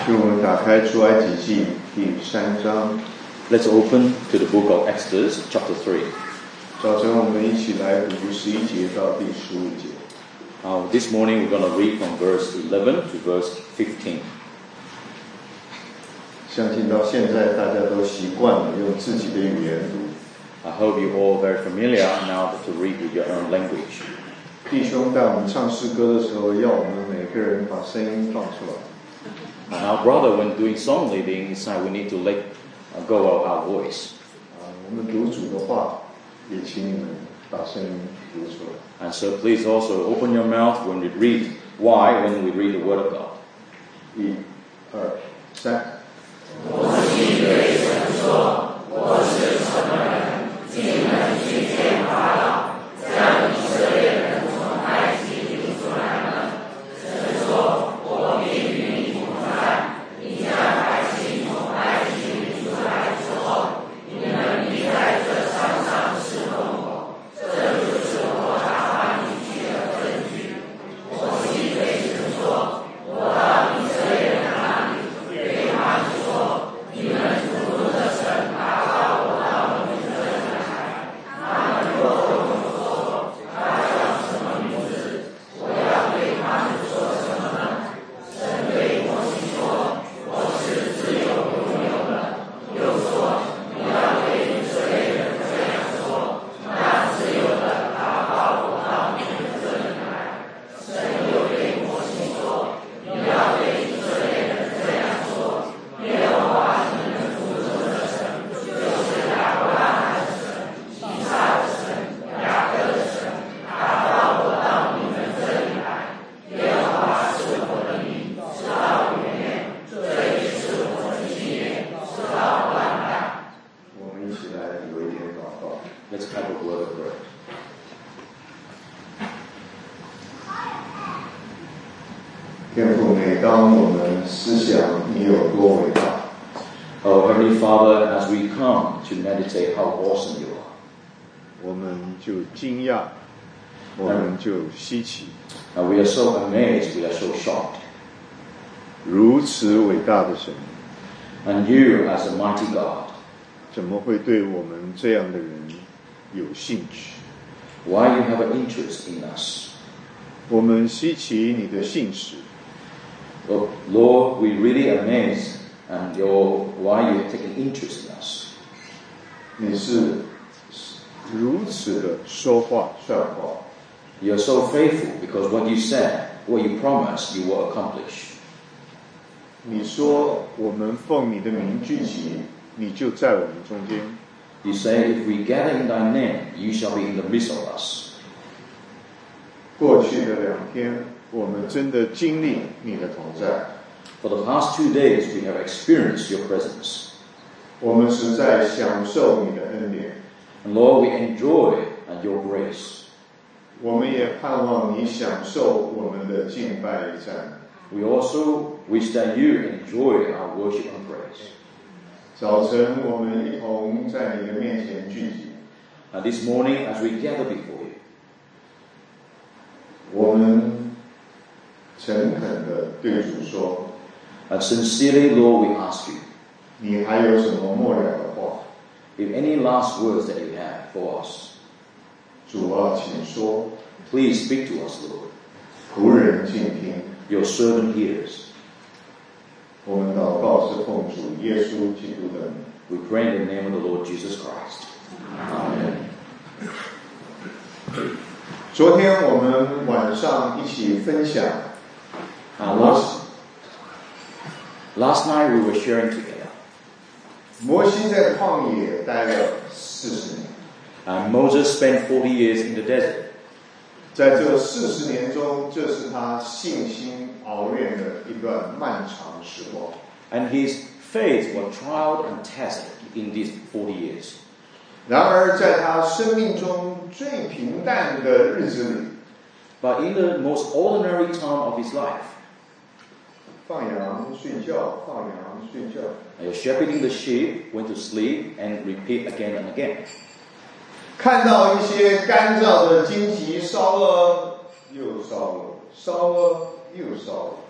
让我们打开出埃及记第3章。 Let's open to the book of Exodus, chapter 3. 早晨我们一起来读11节到第15节。 This morning we're going to read from verse 11 to verse 15. 相信到现在大家都习惯了用自己的语言读。 I hope you're all very familiar now to read with your own language. 弟兄在我们唱诗歌的时候，要我们每个人把声音放出来。 And our brother, when doing song leading, he said we need to let go of our voice. 我们读主的话，也请你们把声音读出来。 And so please also open your mouth when we read. Why? When we read the Word of God. 1、2、3。 我心对神说，我是什么人，竟能去见法老，将以色列人从埃及领出来呢？神说，我必与你同在。你将百姓从埃及领出来之后，你们必在这山上侍奉我，这就是我打发你去的证据。我心对神说，我到以色列人那里，对他们说，你们主路的神打发我到你们这里来。他们若问我说，他叫什么名字？我要对他们说什么呢？神对摩西说，我是自有永有的。又说，你要对以色列人这样说，那自由的打发我到你们这里来。神又对摩西说，你要对以色列人这样说，耶和华你们祖宗的神，就是亚伯拉罕的神、以撒的神、雅各的神，打发我到你们这里来。耶和华是我的名，直到永远，这也是我的纪念，直到万代。 我们一起来有一点祷告。 Let's have a word of prayer. 天父，每当我们思想你有多伟大， Oh, Heavenly Father, as we come to meditate how awesome you are, 我们就惊讶，我们就稀奇。 we are so amazed, we are so shocked. 如此伟大的神， And you, as a mighty God, 怎么会对我们这样的人有兴趣？ why you have an interest in us? 我们稀奇你的信实， Oh, Lord, we really amazed and why you have taken interest in us. 你是如此的说话算话， You're so faithful because what you said, what you promised, you will accomplish. 你说我们奉你的名聚集，你就在我们中间。 You say, if we gather in thy name, you shall be in the midst of us. 过去的2天，我们真的经历你的同在， For the past 2 days, we have experienced your presence. 我们实在享受你的恩典， And Lord, we enjoy your grace. 我们也盼望你享受我们的敬拜与赞美。 We also wish that you enjoy our worship and praise. 早晨，我们一同在你的面前聚集， And this morning, as we gather before you, 我们诚恳地对主说， and sincerely, Lord, we ask you, 你还有什么末了的话？ if any last words that you have for us, 主啊，请说， please speak to us, Lord. 仆人静听。 Your servant hears. 我们祷告是奉主耶稣基督的名。 We pray in the name of the Lord Jesus Christ. Amen. 昨天我们晚上一起分享， Last night we were sharing together. 摩西在旷野待了40年， And Moses spent 40 years in the desert. 在这40年中，这是他信心熬炼的一段漫长时光。 And his faith was tried and tested in these 40 years. 然而，在他生命中最平淡的日子里， But in the most ordinary time of his life, 放羊睡觉，放羊睡觉， he was shepherding the sheep, went to sleep, and repeat again and again. 看到一些干燥的荆棘烧了又烧了，烧了又烧了。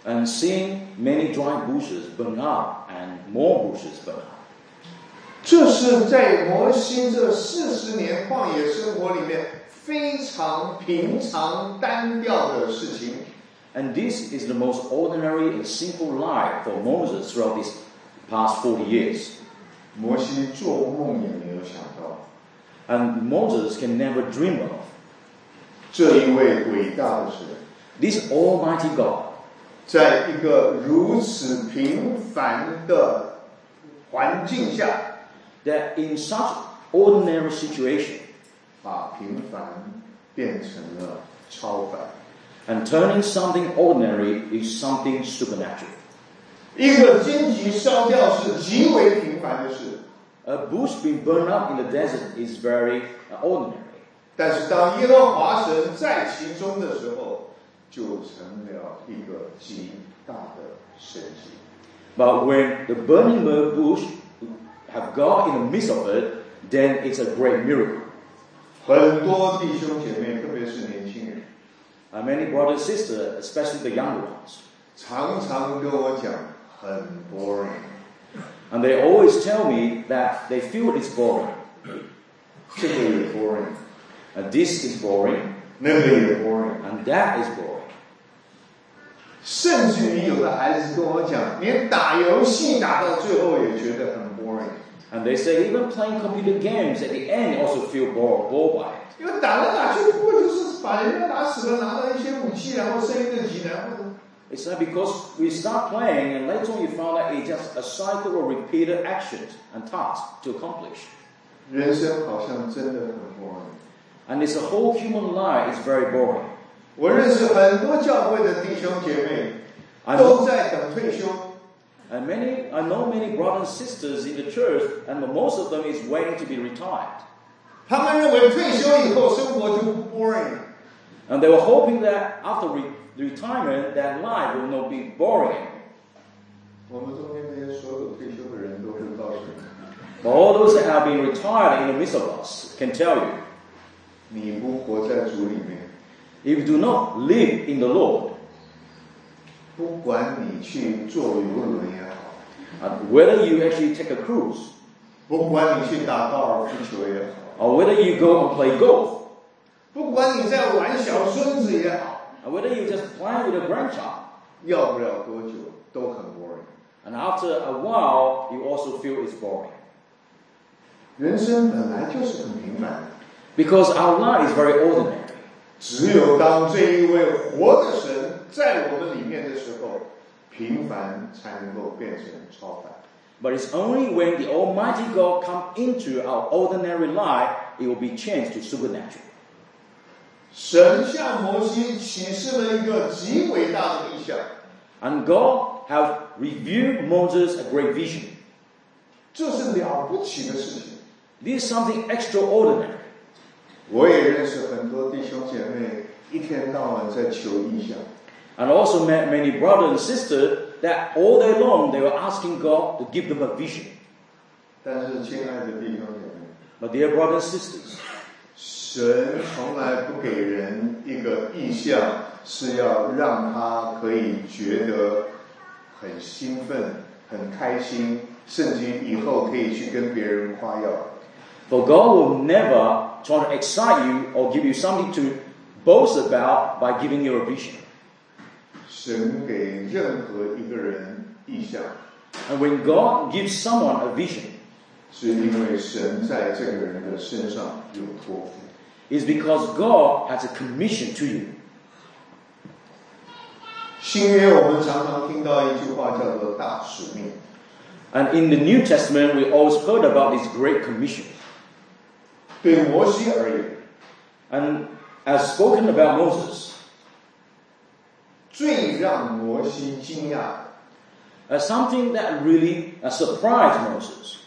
and seeing many dry bushes burn up and more bushes burn up. 这是在摩西这40年旷野生活里面非常平常单调的事情。 And this is the most ordinary and simple life for Moses throughout these past 40 years. 摩西做梦也没有想到， And Moses can never dream of 这一位伟大的神， this Almighty God, 在一个如此平凡的环境下， that in such ordinary situation, 把平凡变成了超凡。 and turning something ordinary is something supernatural. 一个荆棘烧掉是极为平凡的事， A bush being burned up in the desert is very ordinary. 但是当耶和华神在其中的时候，就成了一个极大的神迹。 But when the burning bush have God in the midst of it, then it's a great miracle. 很多弟兄姐妹，特别是年轻人， Many brothers and sisters, especially the younger ones, 常常跟我讲很 boring， and they always tell me that they feel it's boring. 这个也 boring， And this is boring, 那个也 boring， and that is boring. 甚至于有的孩子跟我讲，连打游戏打到最后也觉得很 boring。 And they say even playing computer games at the end also feel bored by it. 因为打来打去不过就是把人家打死了，拿到一些武器，然后升一个级，然后 It's like because we start playing and later on you found out it's just a cycle of repeated actions and tasks to accomplish. 人生好像真的很 boring。 And it's a whole human life is very boring. 我认识很多教会的弟兄姐妹都在等退休， And I know many brothers and sisters in the church, and most of them is waiting to be retired. 他们认为退休以后生活就不 boring。 And they were hoping that after retirement, that life will not be boring. 我们中间这些所有退休的人都会告诉你， But all those that have been retired in the midst of us can tell you, 你不活在主里面， if you do not live in the Lord, 不管你去坐游轮也好， and whether you actually take a cruise, 不管你去打高尔夫球也好， or whether you go and play golf, 不管你在玩小孙子也好， and whether you just play with a grandchild, 要不了多久都很 boring。 and after a while, you also feel it's boring. 人生本来就是很平凡的， Because our life is very ordinary. 只有当这一位活的神在我们里面的时候，平凡才能够变成超凡。 But it's only when the Almighty God comes into our ordinary life, it will be changed to supernatural. 神向摩西启示了一个极伟大的意象， And God have revealed Moses a great vision. 这是了不起的事情。 This is something extraordinary. 我也认识很多弟兄姐妹，一天到晚在求意象。 And also met many brothers and sisters that all day long they were asking God to give them a vision. 但是，亲爱的弟兄姐妹， But dear brothers and sisters, 神从来不给人一个意象，是要让他可以觉得很兴奋、很开心，甚至以后可以去跟别人夸耀。 for God will never try to excite you or give you something to boast about by giving you a vision. 神给任何一个人意象， And when God gives someone a vision, 是因为神在这个人的身上有托付。 it's because God has a commission to you. 新约我们常常听到一句话叫做大使命。 And in the New Testament, we always heard about this great commission. 对摩西而言， And as spoken about Moses, 最让摩西惊讶的， something that really surprised Moses,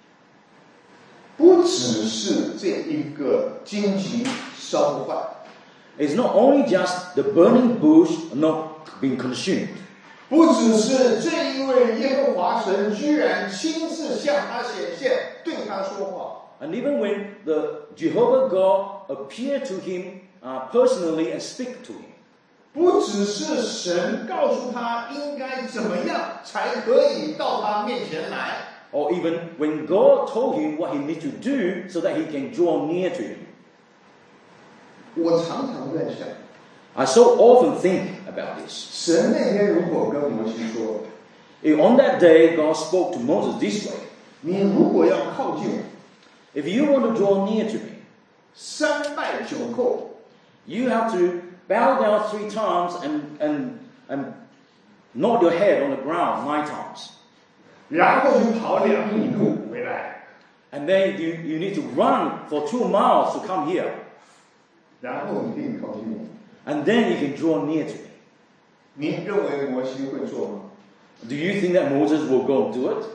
不只是这一个荆棘烧不坏， is not only just the burning bush not being consumed, 不只是这一位耶和华神居然亲自向他显现，对他说话。 and even when the Jehovah God appeared to him personally and speak to him, 不只是神告诉他应该怎么样才可以到他面前来， or even when God told him what he needs to do so that he can draw near to him. 我常常在想， I so often think about this. 神那天如果跟摩西说， If on that day God spoke to Moses this way, 你如果要靠近我， if you want to draw near to me, 三拜九叩， you have to bow down 3 times and nod your head on the ground 9 times. 然后就跑2米路回来， And then you need to run for 2 miles to come here. 然后你可以靠近我。 And then you can draw near to me. 你认为摩西会做吗？ Do you think that Moses will go and do it?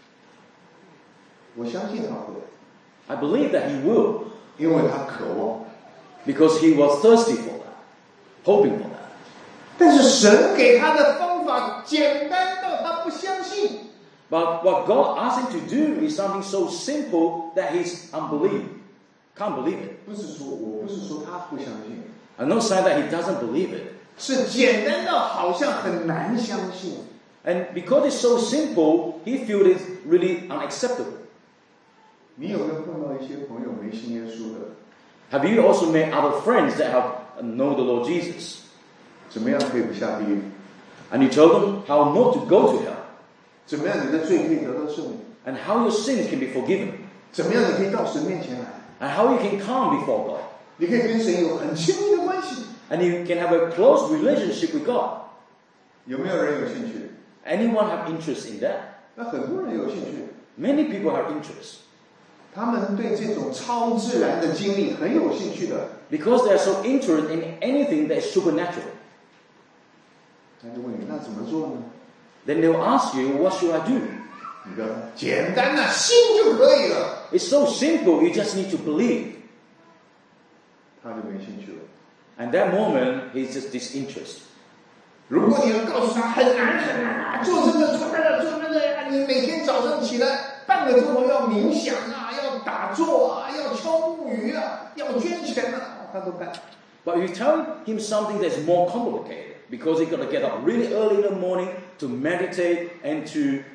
我相信他会， I believe that he will, 因为他渴望。 because he was thirsty for that, hoping for that. 但是神给他的方法简单到他不相信。 But what God asked him to do is something so simple that he's unbelieving. Can't believe it. 我不是说他不相信， I'm not saying that he doesn't believe it. 是简单到好像很难相信。 And because it's so simple, he feels it's really unacceptable. 你有没有碰到一些朋友没信耶稣的？ Have you also met other friends that have known the Lord Jesus? 怎么样可以不下地狱？ And you told them how not to go to hell, 怎么样你的罪可以得到赦免？ and how your sins can be forgiven, 怎么样你可以到神面前来？ and how you can come before God, 你可以跟神有很亲密的关系。 and you can have a close relationship with God. 有没有人有兴趣？ Anyone have interest in that? 那很多人有兴趣， Many people have interest 他们对这种超自然的经历很有兴趣的。 because they are so interested in anything that is supernatural. 他就问你，那怎么做呢？ Then they'll ask you, what should I do? 你告诉他，简单的，信就可以了。 It's so simple, you just need to believe. 他就没兴趣了。 And that moment, he's just disinterested. 如果你要告诉他很难很难，做这个做那个做那个呀，你每天早上起来半个钟头要冥想啊，要打坐啊，要敲木鱼啊，要捐钱啊，他都干。 But you tell him something that's more complicated because he's got to get up really early in the morning to meditate and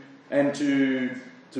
to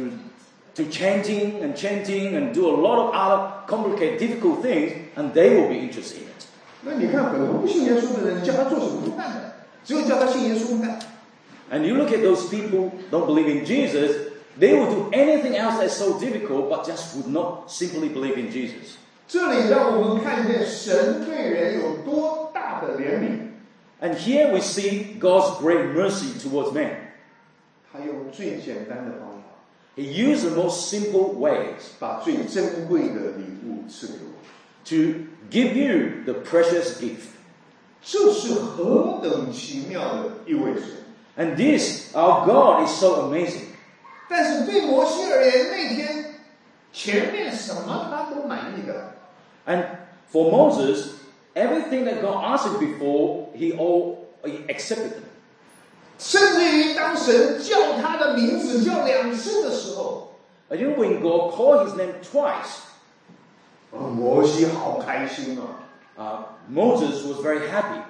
chanting and do a lot of other complicated, difficult things, and they will be interested in it. 那你看很多不信耶稣的人，叫他做什么都干的，只有叫他信耶稣干。 And you look at those people who don't believe in Jesus, they will do anything else that's so difficult, but just would not simply believe in Jesus. 这里让我们看见神对人有多大的怜悯。 And here we see God's great mercy towards man. 他用最简单的方法， He used the most simple ways 把最珍贵的礼物赐给我。 to give you the precious gift. 这是何等奇妙的一位神！ And this, our God, is so amazing. 但是对摩西而言，那天前面什么他都满意的。 And for Moses, everything that God asked him before, he accepted them. 甚至于当神叫他的名字叫2次的时候， And even when God called his name twice, 摩西好开心啊！ Moses was very happy.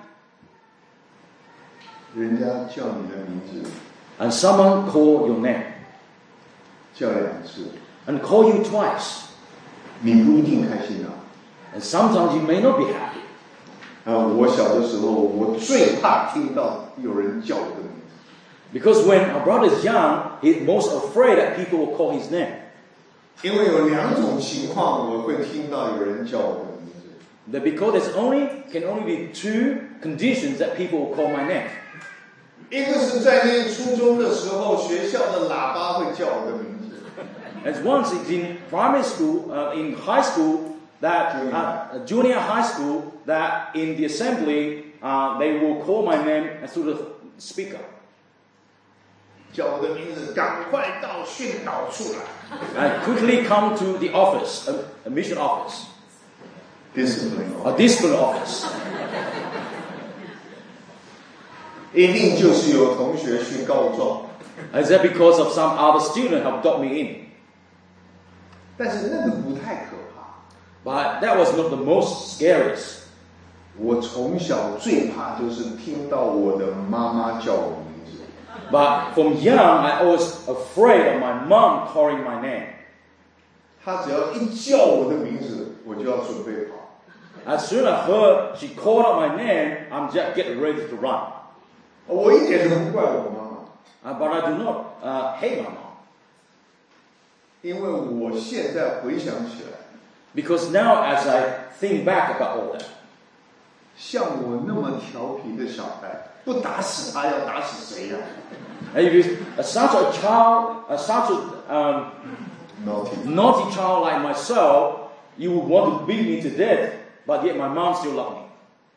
人家叫你的名字 And someone called your name 叫2次， and called you twice. 你不一定开心啊。 And sometimes you may not be happy. 我小的时候，我最怕听到有人叫我的名字。 Because when our brother is young, he's most afraid that people will call his name. 因为有2种情况，我会听到有人叫我的名字。 That because can only be 2 conditions that people will call my name. 一个是在念初中的时候，学校的喇叭会叫我的名字。 As once it's in primary school, in high school, that junior high school, that in the assembly, they will call my name through the speaker. 叫我的名字，赶快到训导处来。 And quickly come to the office, a mission office, a discipline office. 一定就是有同学去告状。 Is that because of some other student have got me in? 但是那个不太可怕， But that was not the most scariest. 我从小最怕就是听到我的妈妈叫我名字。 But from young, I was afraid of my mom calling my name. 她只要一叫我的名字，我就要准备跑。 As soon as I heard she called out my name, I'm just getting ready to run. 我一点都不怪我妈妈。 But I do not hate my mom. 因为我现在回想起来 Because now as I think back about all that, 像我那么调皮的小孩，不打死他要打死谁呀 if such a child, such a naughty child like myself, you would want to beat me to death, but yet my mom still loved me.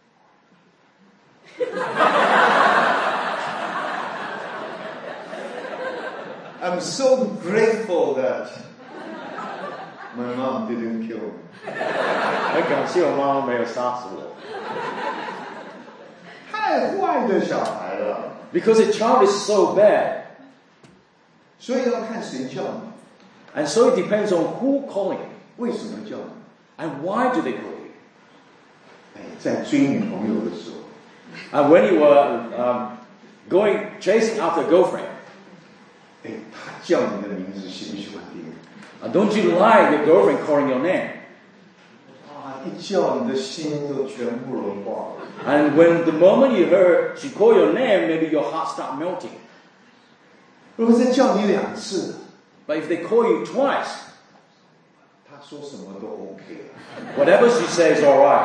I'm so grateful that my mom didn't kill me. 很感谢我妈妈没有杀死我。 太坏的小孩了。 Because a child is so bad. 所以要看谁叫你。 And so it depends on who calling you. 为什么叫你？ And why do they call you? 在追女朋友的时候。 And when you were chasing after a girlfriend. 他叫你的名字喜不喜欢听 ？Don't you like your girlfriend calling your name? 一叫你的心都全部融化了。 And when the moment you heard she call your name, maybe your heart start melting. 如果再叫你2次 But if they call you twice, 他说什么都 OK 了。 Whatever she says, all right.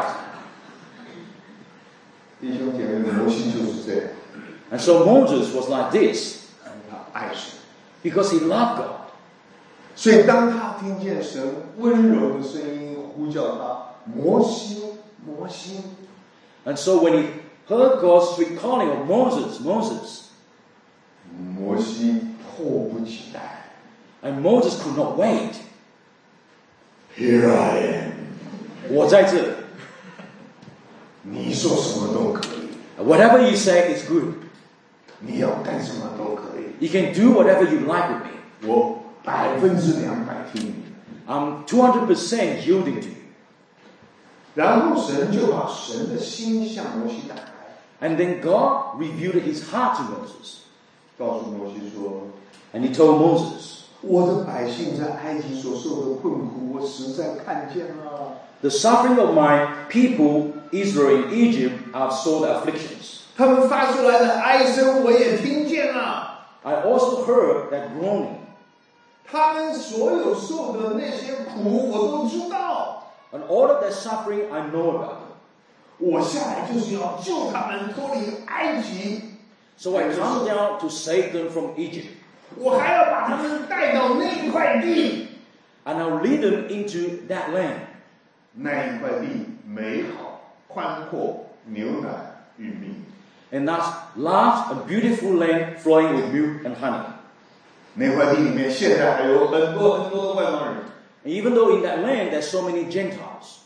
弟兄姐妹，摩西就是这样。 And so Moses was like this. 他爱神。 Because he loved God. 所以当他听见神温柔的声音呼叫他，摩西，摩西。 And so when he heard God's sweet calling of Moses, Moses. 摩西迫不及待。 And Moses could not wait. Here I am. 我在这里。 你说什么都可以。 Whatever you say is good. 你要干什么都可以。 You can do whatever you like with me. 我200%听你。 I'm 200% yielding to you. 然后神就把神的心向摩西打开。 And then God revealed his heart to Moses. 告诉摩西说 And he told Moses, 我的百姓在埃及所受的困苦，我实在看见了。 The suffering of my people, Israel in Egypt, I've saw the afflictions. 他们发出来的哀声，我也听见了。 I also heard that groaning. 他们所有受的那些苦，我都知道。 And all of that suffering, I know about. 我下来就是要救他们脱离埃及。 So I come down to save them from Egypt. 我还要把他们带到那一块地。 And I'll lead them into that land. 那一块地美好、宽阔、牛奶、玉米。 And that's large and beautiful land flowing with milk and honey. 那块地里面现在还有很多很多的外邦人。 And even though in that land there's so many Gentiles.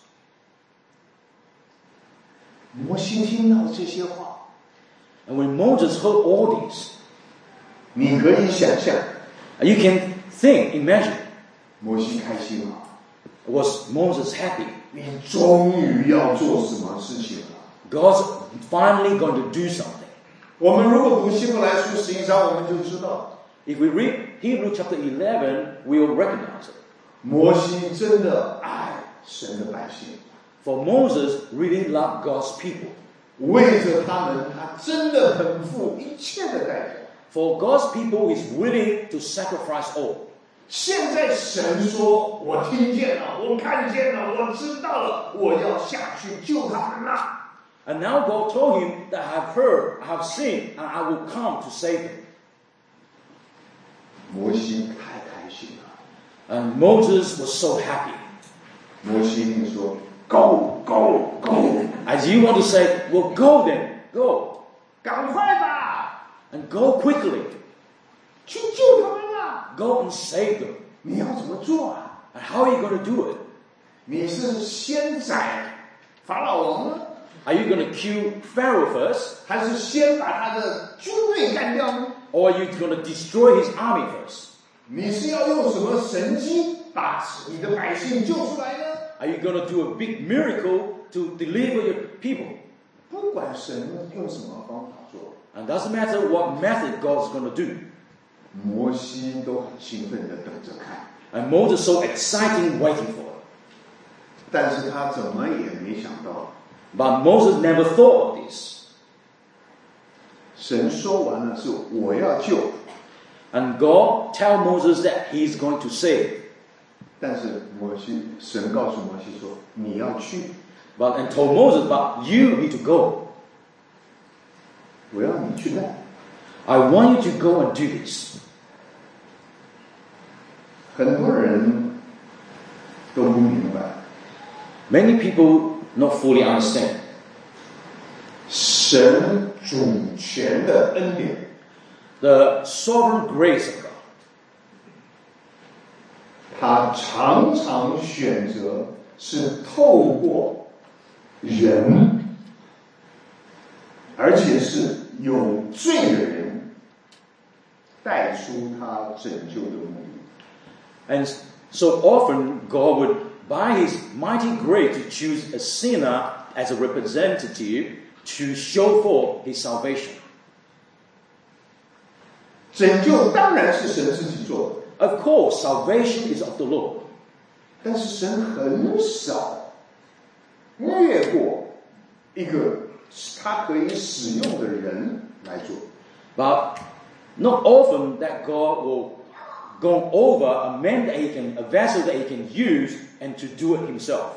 摩西听到这些话。 And when Moses heard all this, 你可以想象 you can think, imagine, 摩西开心了。 Was Moses happy? 你终于要做什么事情了 God's finally going to do something. 我们如果读希伯来书11章，我们就知道 If we read Hebrews chapter 11, we will recognize it. 摩西真的爱神的百姓。 For Moses really loved God's people. 为着他们，他真的肯付一切的代价。 For God's people is willing to sacrifice all. 现在神说：“我听见了，我看见了，我知道了，我要下去救他们了。” And now God told him that I have heard, I have seen, and I will come to save him. 摩西太开心了。 And Moses was so happy. 摩西一定说 ：“Go, go, go！” As you want to say, well, go then, go. 赶快吧 And go quickly. 去救他们啊 Go and save them. 你要怎么做啊 And how are you going to do it? 你是先宰法老王呢 Are you going to kill Pharaoh first? 还是先把他的军队干掉呢 Or are you going to destroy his army first? 你是要用什么神机把你的百姓救出来呢 Are you going to do a big miracle to deliver your people? 不管神用什么方法做， And doesn't matter what method God's going to do. 摩西都很兴奋的等着看， And Moses so exciting waiting for it. 但是他怎么也没想到， But Moses never thought of this. 神说完了是我要救， And God tell Moses that he's going to save. 但是神告诉摩西说你要去， And told Moses, but you need to go. 我要你去干。 I want you to go and do this. 很多人都不明白， Many people not fully understand. 神主权的恩典， The sovereign grace of God. 他常常选择是透过人，而且是有罪的人带出他拯救的目的。 And so often God would, by his mighty grace, to choose a sinner as a representative to show forth his salvation. 拯救当然是神自己做的， Of course, salvation is of the Lord. 但是神很少越过一个他可以使用的人来做。 But not often that God will go over a man that a vessel that he can use and to do it himself.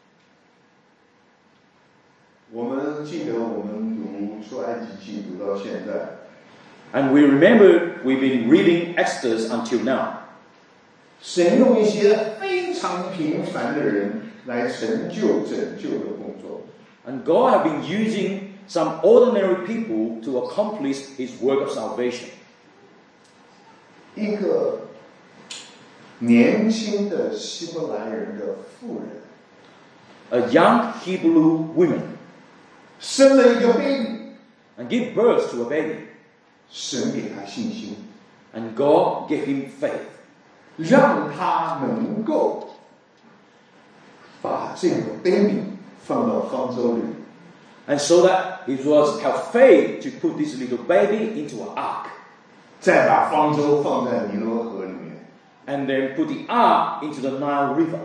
我们记得我们读出埃及记读到现在， And we remember we've been reading Exodus until now. 神用一些非常平凡的人来成就拯救的工作。 And God have been using some ordinary people to accomplish his work of salvation. 一个年轻的希伯来人的妇人， A young Hebrew woman 生了一个 baby， and give birth to a baby. 神给他信心， And God gave him faith. 让他能够把这个 baby 放到方舟里， And so that he was have faith to put this little baby into an ark. 再把方舟放在尼罗河里面。 And then put the ark into the Nile River.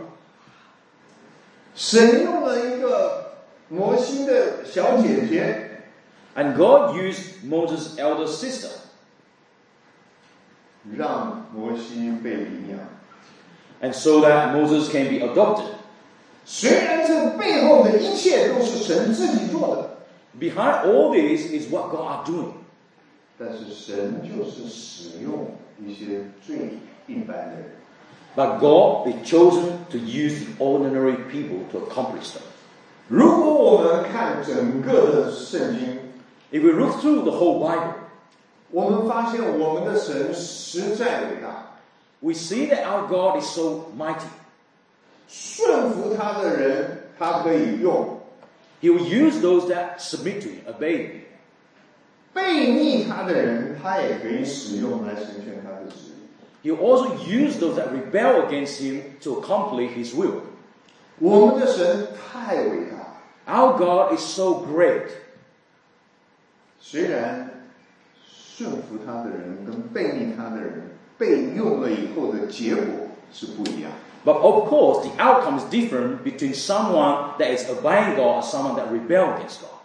神用了一个摩西的小姐姐， And God used Moses' elder sister. 让摩西被领养。 And so that Moses can be adopted. 虽然这背后的一切都是神自己做的， Behind all this is what God are doing. 但是神就是使用一些最一般的人。 But God is chosen to use the ordinary people to accomplish them. 如果我们看整个的圣经， If we look through the whole Bible, 我们发现我们的神实在伟大， we see that our God is so mighty. 顺服他的人，他可以用； He will use those that submit to him, obey him. 背逆他的人，他也可以使用来成全他的旨意。 He will also use those that rebel against him to accomplish his will. 我们的神太伟大， Our God is so great. 虽然顺服他的人跟背逆他的人被用了以后的结果是不一样。 But of course, the outcome is different between someone that is obeying God and someone that rebel against God.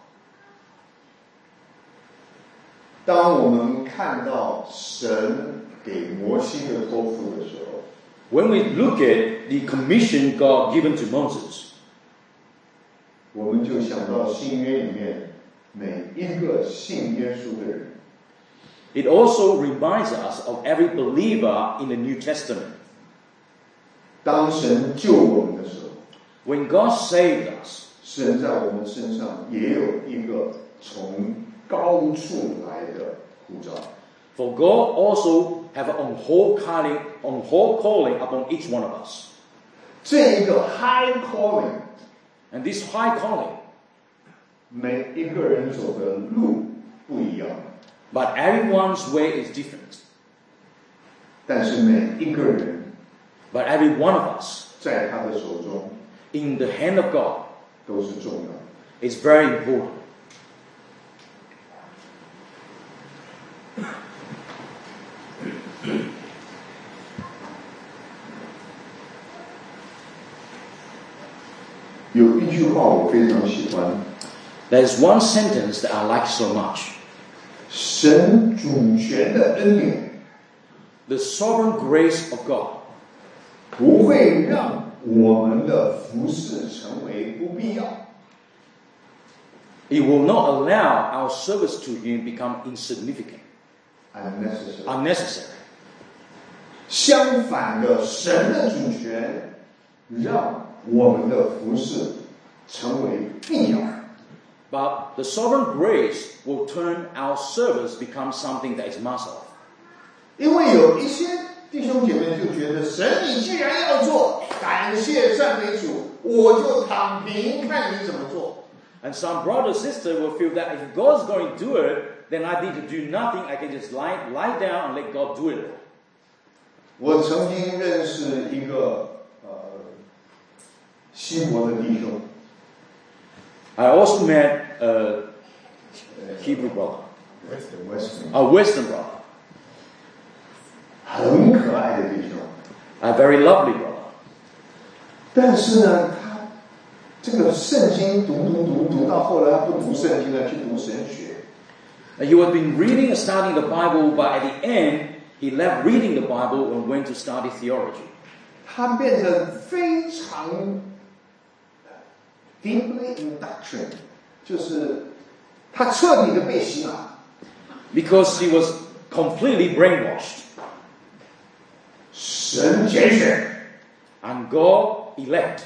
当我们看到神给摩西的托付的时候， When we look at the commission God given to Moses, 我们就想到新约里面每一个信耶稣的人， it also reminds us of every believer in the New Testament. 当神救我们的时候， When God saved us, 神在我们身上也有一个从高处来的呼召。 for God also have an on-whole calling upon each one of us. 这一个 high calling， And this high calling, 每一个人走的路不一样， but everyone's way is different. 但是每一个人 But every one of us, 在他的手中 in the hand of God, 都是重要的。 is very important. 有一句话我非常喜欢。 There's one sentence that I like so much. 神主权的恩典 The sovereign grace of God 不会让我们的服事成为不必要。 It will not allow our service to Him become insignificant, unnecessary. 相反的，神的主权让我们的服事成为必要。 But the sovereign grace will turn our service become something that is must of. 因为有一些弟兄姐妹就觉得，神你既然要做，感谢赞美主，我就躺平看你怎么做。 And some brother or sister will feel that if God's going to do it, then I need to do nothing. I can just lie down and let God do it. 我曾经认识一个西伯的弟兄。 I also met a Hebrew brother, a Western brother, 很可爱的弟兄， a very lovely brother. 但是呢，他这个圣经读到后来，他不读圣经了，去读神学。 He had been reading and studying the Bible, but at the end, he left reading the Bible and went to study theology. 他变成非常 deeply in doctrine， 就是他彻底的被洗脑。 Because he was completely brainwashed. 神拣选 And God elect.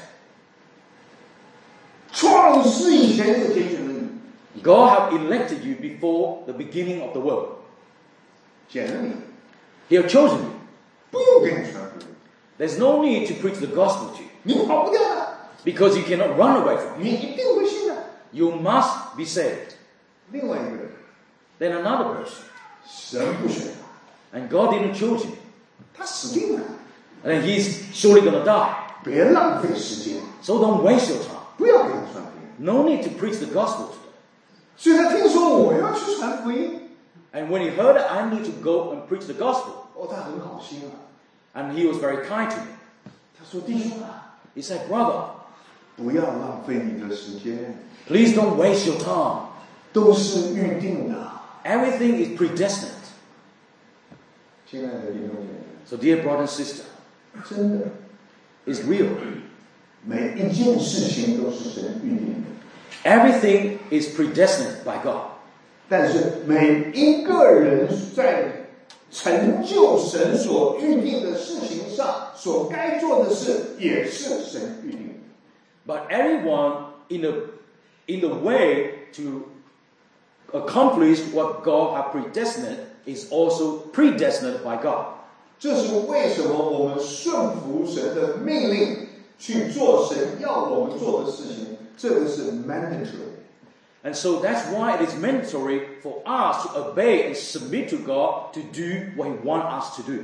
创世以前就拣选了你， God have elected you before the beginning of the world. 拣了你， He have chosen you. 不用给你传福音， There's no need to preach the gospel to you. 你跑不掉的， Because you cannot run away from it. 你一定会信的。 You must be saved. 另外一个人， Then another person. 神不选他， And God didn't choose him. 他死定了。 And then he's surely going to die. 别浪费时间， So don't waste your time. 不要给他传福音。 No need to preach the gospel to them. 所以他听说我要去传福音， And when he heard that I need to go and preach the gospel, 他很好心啊。 and he was very kind to me. 他说：“弟兄啊， He said, brother, 不要浪费你的时间， please don't waste your time. 都是预定的。” Everything is predestined. 亲爱的弟兄姐妹， So dear brother and sister, 真的， it's real. 每一件事情都是神预定的。 Everything is predestined by God. 但是每一个人在成就神所预定的事情上，所该做的事也是神预定的。 But everyone in the way to accomplish what God has predestined is also predestined by God. 这是为什么我们顺服神的命令去做神要我们做的事情，这个是 mandatory。 And so that's why it is mandatory for us to obey and submit to God to do what He wants us to do.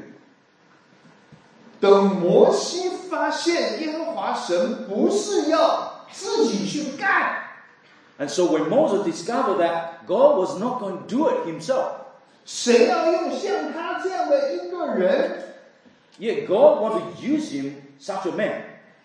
等摩西发现耶和华神不是要自己去干， And so when Moses discovered that God was not going to do it himself, 谁要用像他这样的一个人， yet God wanted to use him, such a man.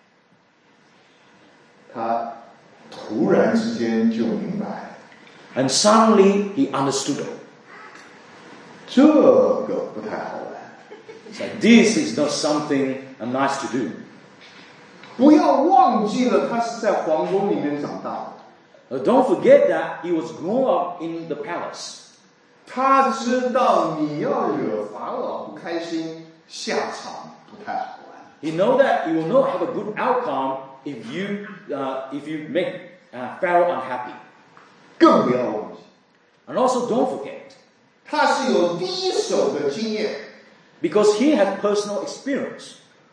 他突然之间就明白， And suddenly he understood it. 这个不太好玩。 It's like, this is not something nice to do. 不要忘记了，他是在皇宫里面长大的， Don't forget that he was grown up in the palace. 他知道你要惹法老不开心，下场不太好玩。 He knows that you will not have a good outcome if you make Pharaoh unhappy. 更不要忘记， And also don't forget, 他是有第一手的经验。 because he has personal experience.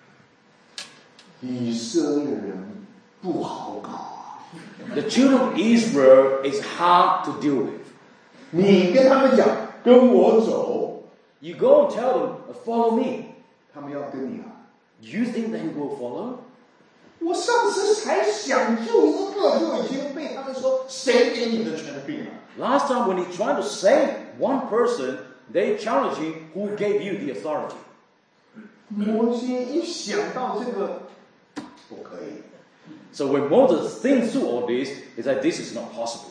以色列人不好搞啊！ The children of Israel is hard to deal with. 你跟他们讲跟我走， You go and tell them, follow me. 他们要跟你啊！ You think they will follow? 我上次才想救一个，就已经被他们说谁给你的权柄了？ Last time when he tried to save one person, they challenged him, who gave you the authority? 摩西一想到这个，不可以。 So when Moses thinks through all this, he said, this is not possible.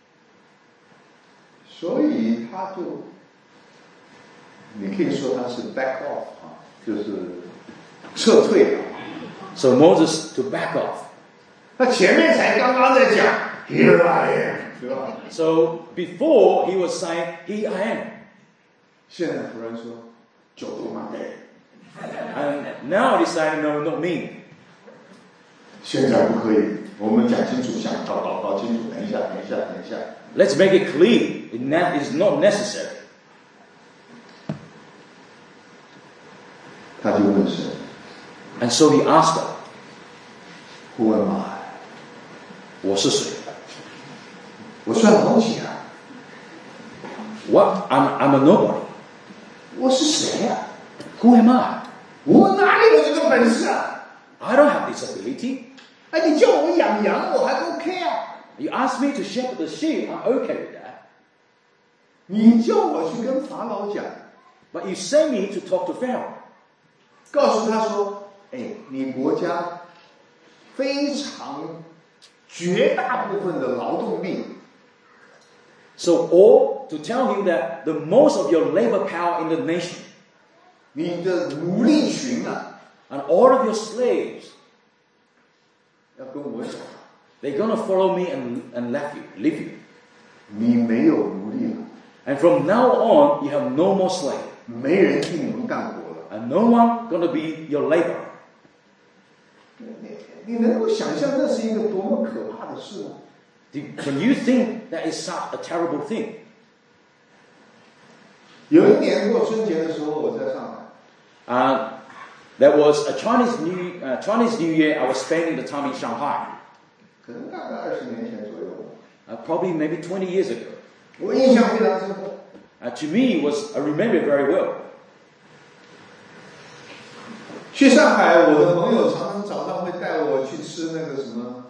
所以他就，你可以说他是 back off 啊，就是撤退了。 So Moses to back off. 他前面才刚刚在讲 Here I am， 对吧？ So before he was saying, Here I am. 现在突然说就不嘛， And now he's saying, No, not me. 现在不可以，我们讲清楚，搞清楚，等一下。 Let's make it clear. It is not necessary. 他就问神 And so he asked God, Who am I？ 我是谁？ 我算老几啊？ What? I'm a nobody. 我是谁呀？ Who am I? 我哪里有这个本事啊？ I don't have this ability. 哎，你叫我养羊，我还 OK 啊。 You asked me to shepherd the sheep. I'm okay with that. 你叫我去跟法老讲， But you send me to talk to Pharaoh. 告诉他说，哎，你国家非常绝大部分的劳动力， So, or to tell him that the most of your labor power in the nation 你的奴隶群啊， and all of your slaves, 要跟我走， they're going to follow me and leave you. 你没有奴隶了， And from now on, you have no more slave. 没人替你们干活了。 And no one going to be your laborer. 你能够想象这是一个多么可怕的事吗？ Can you think that is such a terrible thing? 有一年过春节的时候，我在上海， There was a Chinese New Year. I was spending the time in Shanghai. 可能大概20年前左右， Probably maybe 20 years ago. 我印象非常深刻。 To me, I remember it very well. 去上海，我的朋友常常早上会带我去吃那个什么，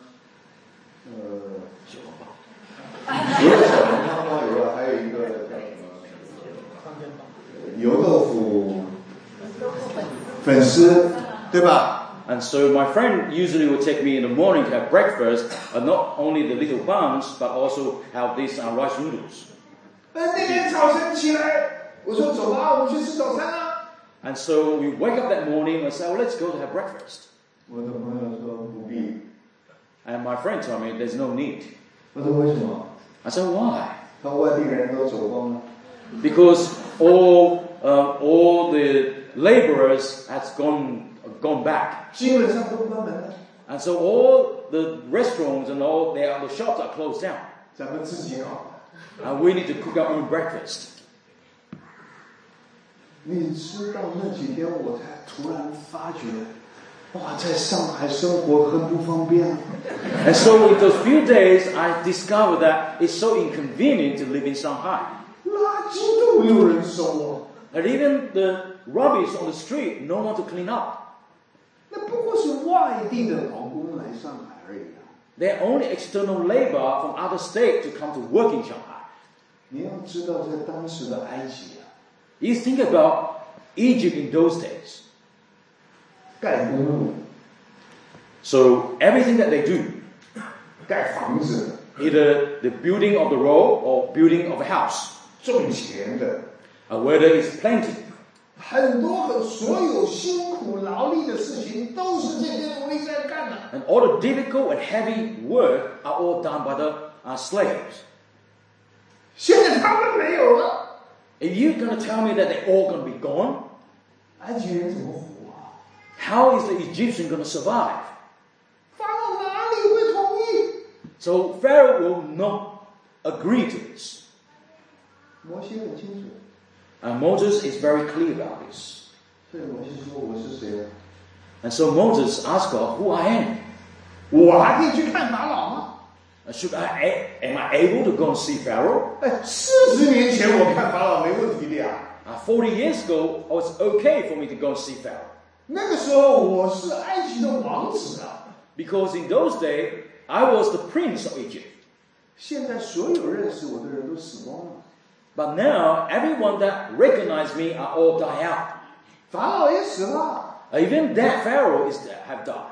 除了小笼汤包以外，还有一个叫什么油豆腐粉丝，对吧？ And so my friend usually would take me in the morning to have breakfast, not only the little buns, but also have these rice noodles. 那天早晨起来，我说走吧，我们去吃早餐啊。 And so we wake up that morning and say, let's go to have breakfast. 我的朋友说不必。 And my friend told me there's no need. 我说为什么？ I said, why? 他外地人都走光了。 Because all the laborers has gone back. 基本上都关门了。 And so all the restaurants and all the shops are closed down. 咱们自己搞。 And we need to cook our own breakfast. 你知道那几天我才突然发觉，哇，在上海生活很不方便。 And so in those few days, I discovered that it's so inconvenient to live in Shanghai. 垃圾都没有人收啊！ And even the rubbish on the street, no one to clean up. 那不过是外地的劳工来上海而已啊！ They're only external labor from other states to come to work in Shanghai. 你要知道，在当时的埃及啊， You think about Egypt in those days. 盖公路、 So everything that they do, 盖房子、 either the building of the road or building of a house, 种钱的， whether it's planting, 所有辛苦劳力的事情，都是这些奴隶在干的。 and all the difficult and heavy work are all done by the slaves. 现在他们没有了， Are you going to tell me that they're all going to be gone? 埃及人怎么活啊？ How is the Egyptian going to survive? 法老哪里会同意？ So Pharaoh will not agree to this. 摩西很清楚， And Moses is very clear about this. 所以摩西说：“我是谁啊？ And so Moses asked God, who I am. 我还可以去看法老吗？” Am I able to go and see Pharaoh? 哎，40年前我看法老没问题的呀。 40 years ago, it was okay for me to go and see Pharaoh. 那个时候我是埃及的王子啊。 Because in those days, I was the prince of Egypt. 现在所有认识我的人都死光了。 But now, everyone that recognized me are all died out. 法老也死了， Even that Pharaoh have died.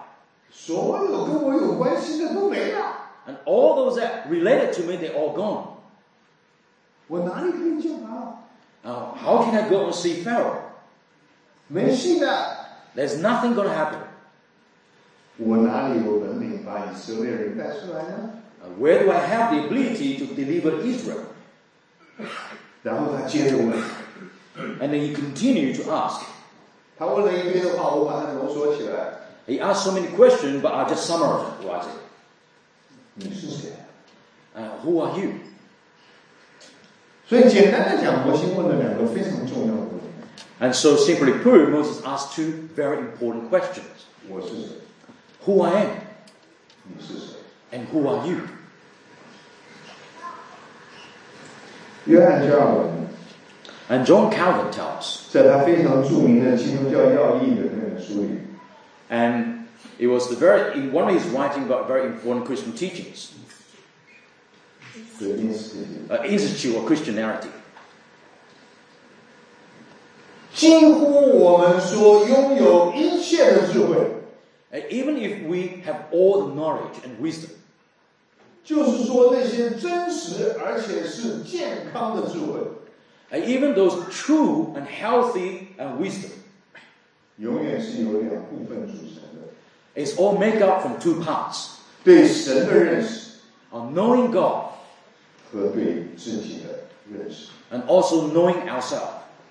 所有跟我有关系的都没了。 And all those that related to me, they're all gone. 我哪里可以见法老？ How can I go and see Pharaoh? 没戏的。 There's nothing going to happen. 我哪里有本领把以色列人带出来呢？ Where do I have the ability to deliver Israel? 然后他接着问， And then he continued to ask. 他问了一堆的话，我把它浓缩起来。 He asked so many questions, but I just summarized it. 你是谁？ Who are you? 所以简单的讲，摩西问了两个非常重要的问题。 And so simply put, Moses asked two very important questions. 我是谁？ Who I am 你是谁？ and who are you? 约翰加尔文 And John Calvin tells, 在他非常著名的《基督教要义》的那本书里， and it was in one of his writings about very important Christian teachings, 对 Institute of Christianity. 几乎我们所拥有一切的智慧， Even if we have all the knowledge and wisdom, 就是说那些真实而且是健康的智慧， even those true and healthy and wisdom, 永远是由两部分组成的： it's all made up from two parts. 对神的认识 Of knowing God 和对自己的认识。 and also knowing ourselves.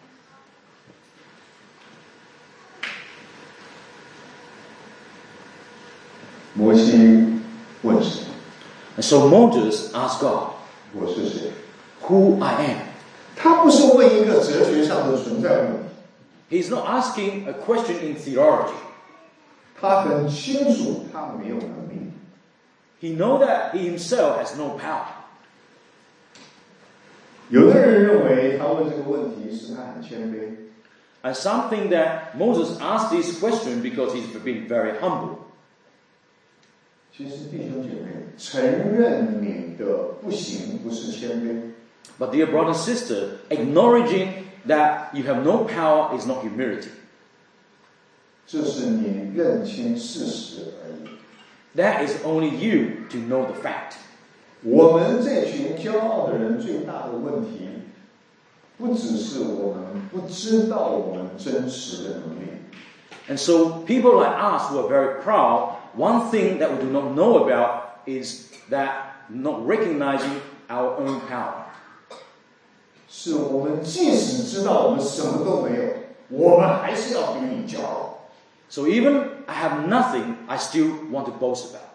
摩西问神： And so Moses asked God, 我是谁？ who I am. 他不是问一个哲学上的存在问题， He's not asking a question in theology. 他很清楚他没有能力。 He knows that he himself has no power. 有的人认为他问这个问题是他很谦卑， And something that Moses asked this question because he's been very humble. 其实弟兄姐妹，承认你的不行不是谦卑， But dear brother and sister, acknowledging that you have no power is not humility. 这是你认清事实而已。 That is only you to know the fact. 我们这群骄傲的人最大的问题，不只是我们不知道我们真实的能力， And so people like us who are very proud, one thing that we do not know about is that not recognizing our own power. 是我们即使知道我们什么都没有，我们还是要比你骄傲。 So even I have nothing, I still want to boast about.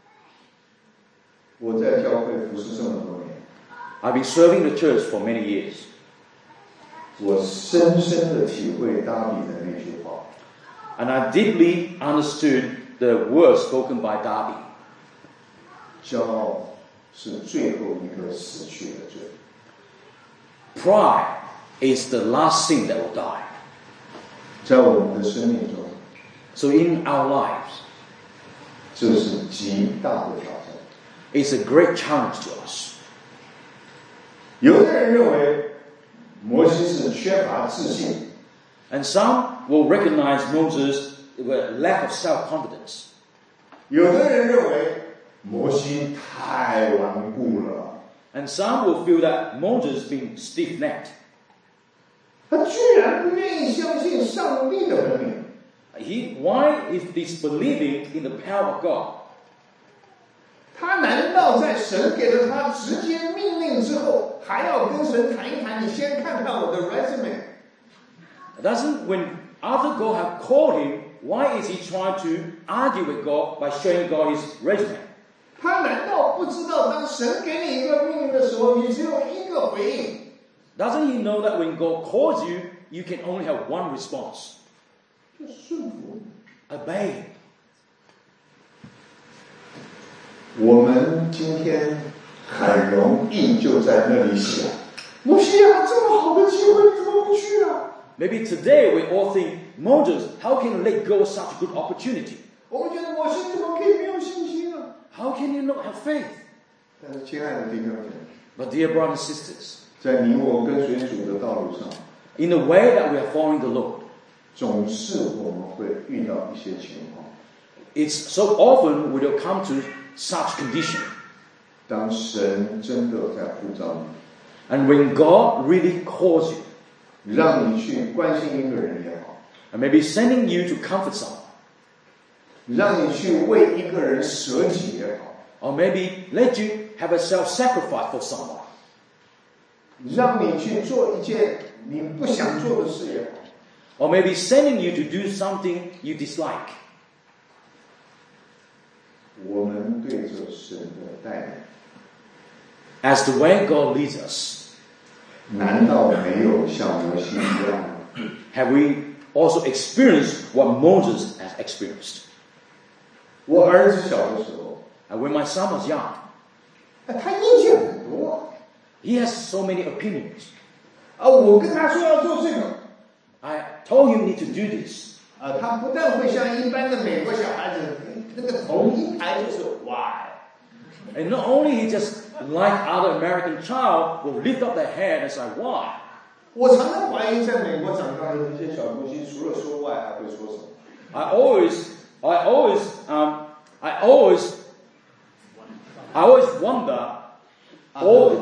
我在教会服侍这么多年， I've been serving the church for many years. 我深深的体会达比的那句话： And I deeply understood the words spoken by Darby. 骄傲是最后一个死去的罪。 Pride is the last sin that will die. 在我们的生命中， So in our lives, 这是极大的挑战。 it's a great challenge to us. 有的人认为摩西是缺乏自信， And some will recognize Moses' lack of self-confidence. 有的人认为摩西太顽固了， And some will feel that Moses being stiff-necked. 他居然不愿意相信上帝的本领。 Why is disbelieving in the power of God? 他难道在神给了他直接命令之后，还要跟神谈一谈？你先看看我的 resume。 When after God have called him, why is he trying to argue with God by showing God his resume? 他难道不知道，当神给你一个命令的时候，你只有一个回应？ Doesn't he know that when God calls you, you can only have one response? 就顺服。 Obey. 我们今天很容易就在那里想：摩西啊，这么好的机会，你怎么不去啊？ Maybe today we all think, Moses, how can you let go of such a good opportunity? 我们觉得摩西怎么可以没有信心啊？ How can you not have faith? 但是，亲爱的弟兄姐妹， But dear brothers and sisters, 在你我跟随主的道路上， in the way that we are following the Lord, 总是我们会遇到一些情况， it's so often we will come to such condition. 当神真的在呼召你， And when God really calls you, 让你去关心一个人也好， and maybe sending you to comfort someone, 让你去为一个人舍己也好， or maybe let you have a self-sacrifice for someone, 让你去做一件你不想做的事也好， or maybe sending you to do something you dislike. 我们对着神的带领， As the way God leads us, 难道没有像摩西一样吗？ have we also experienced what Moses has experienced? 我儿子小的时候， And when my son was young, 他意见很多 he has so many opinions. 啊，我跟他说要做这个。 I told him need to do this. 他不但会像一般的美国小孩子，那个头一抬就是 why， And not only he just, like other American child, will lift up their head and say, why? 我常常怀疑，在美国长大的这些小东西，除了说 why 还会说什么？ I always wonder, Other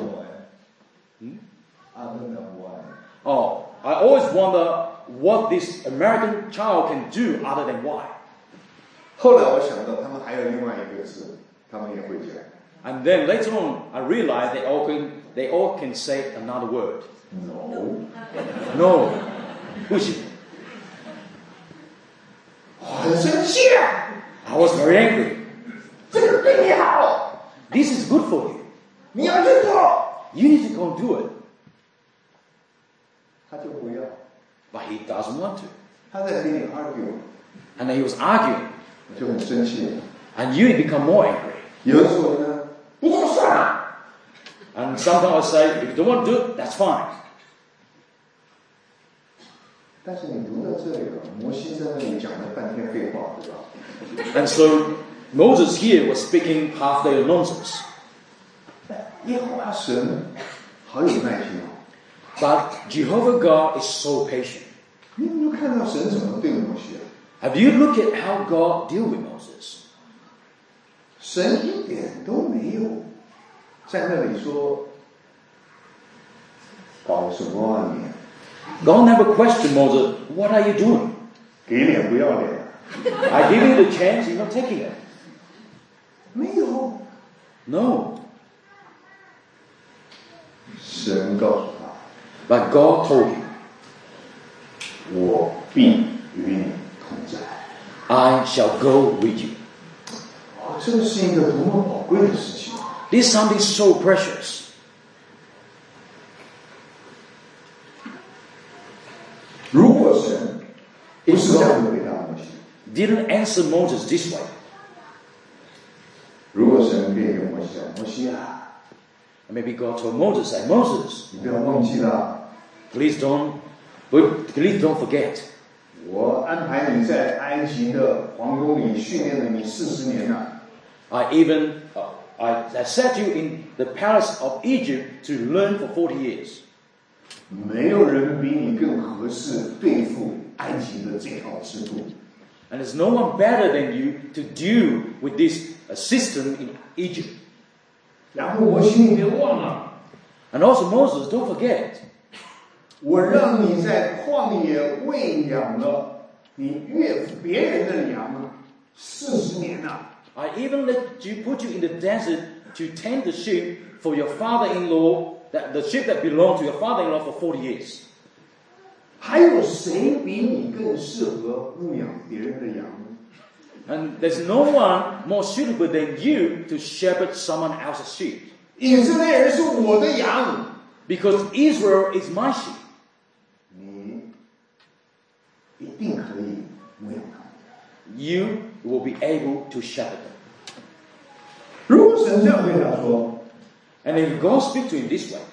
than why？ I always wonder what this American child can do other than why. 后来我想到，他们还有另外一个字，他们也会讲 And then later on, I realized they all can say another word. no。 No, 不行。 很生气啊！ I was very angry. 这个对你好， This is good for you. 你要去做， You need to go and do it. 他就不要， But he doesn't want to. 他在跟你 argue， And then he was arguing. 我就很生气。 And you become more angry. 有的时候呢，不做算了。 And sometimes I say, if you don't want to do it, that's fine. 但是你读到这里了，摩西在那里讲了半天废话，对吧？ And so Moses here was speaking half their nonsense. 耶和华神好有耐心啊！ But Jehovah God is so patient. 你有没有看到神怎么对摩西啊？ Have you looked at how God deal with Moses? 神一点都没有在那里说搞什么啊你？ God never questioned Moses, what are you doing? 给脸不要脸？ I give you the chance, you're not taking it. 没有， No. 神告诉他， But God told him, 我必与你同在。 I shall go with you. 这是一个多么宝贵的事情！ This is something so precious. 如果神不是这样的回答摩西， Didn't answer Moses this way. 如果神便跟摩西讲：“摩西啊， And maybe God told Moses, say, Moses, 你不要忘记了， please don't forget. 我安排你在埃及的皇宫里训练了你40年了。 I set you in the palace of Egypt to learn for 40 years. 没有人比你更合适对付埃及的这套制度。 And there's no one better than you to deal with this system in Egypt. 然后摩西，你别忘了， And also Moses, don't forget, 我让你在旷野喂养了你岳父别人的羊40年了。 I even put you in the desert to tend the sheep for your father-in-law, the sheep that belong to your father-in-law for 40 years. 还有谁比你更适合牧养别人的羊呢？ And there's no one more suitable than you to shepherd someone else's sheep. 以色列人是我的羊， Because Israel is my sheep. 你一定可以牧养他们。 You will be able to shepherd them. 如果神这样对他说， And if God speaks to him this way,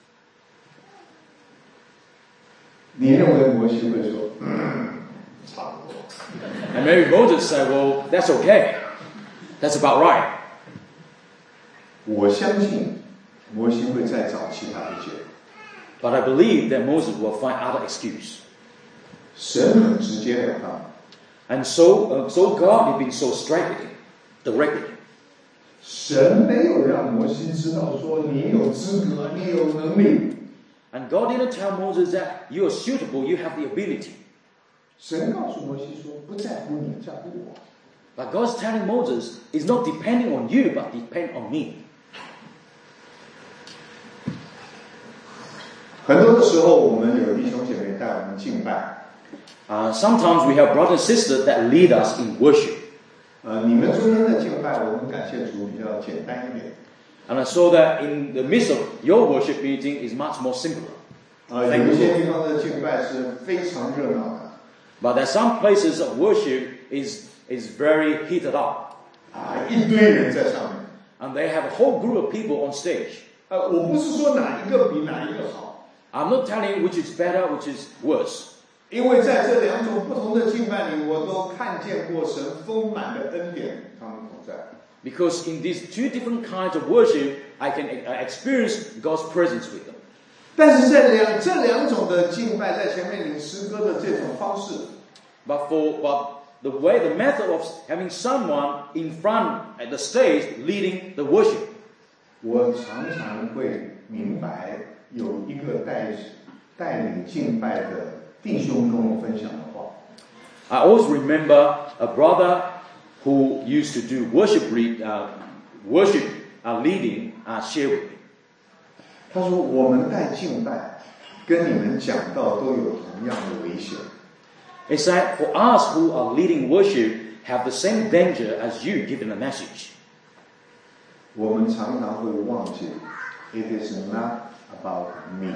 你认为摩西会说，差不多？ and maybe Moses said, well, that's okay. That's about right. 我相信摩西会再找其他的借口。 But I believe that Moses will find other excuse. 神很直截了当， And so God had been so directed. 神没有让摩西知道说你有资格，你有能力。 And God didn't tell Moses that you are suitable, you have the ability. 神告诉摩西说，不在乎你，在乎我。 But God's telling Moses, it's not depending on you, but depend on me. 很多的时候，我们有弟兄姐妹带我们敬拜。 Sometimes we have brothers and sisters that lead us in worship. 你们中间的敬拜，我们感谢主比较简单一点。 And I saw that in the midst of your worship meeting is much more simpler. 有一些地方的敬拜是非常热闹的。 But there are some places of worship is very heated up. 一堆人在上面。 And they have a whole group of people on stage. 我不是说哪一个比哪一个好。 I'm not telling you which is better, which is worse. 因为在这两种不同的敬拜里，我都看见过神丰满的恩典，他们同在。 Because in these two different kinds of worship, I can experience God's presence with them. 但是这两种的敬拜，在前面领诗歌的这种方式 But the method of having someone in front at the stage leading the worship, 我常常会明白有一个带领敬拜的弟兄跟我分享的话。 I always remember a brother who used to do worship leading share with me. 他说：“我们带敬拜，跟你们讲道都有同样的危险。” He said, for us who are leading worship have the same danger as you giving a message. 我们常常会忘记 ，It is not about me。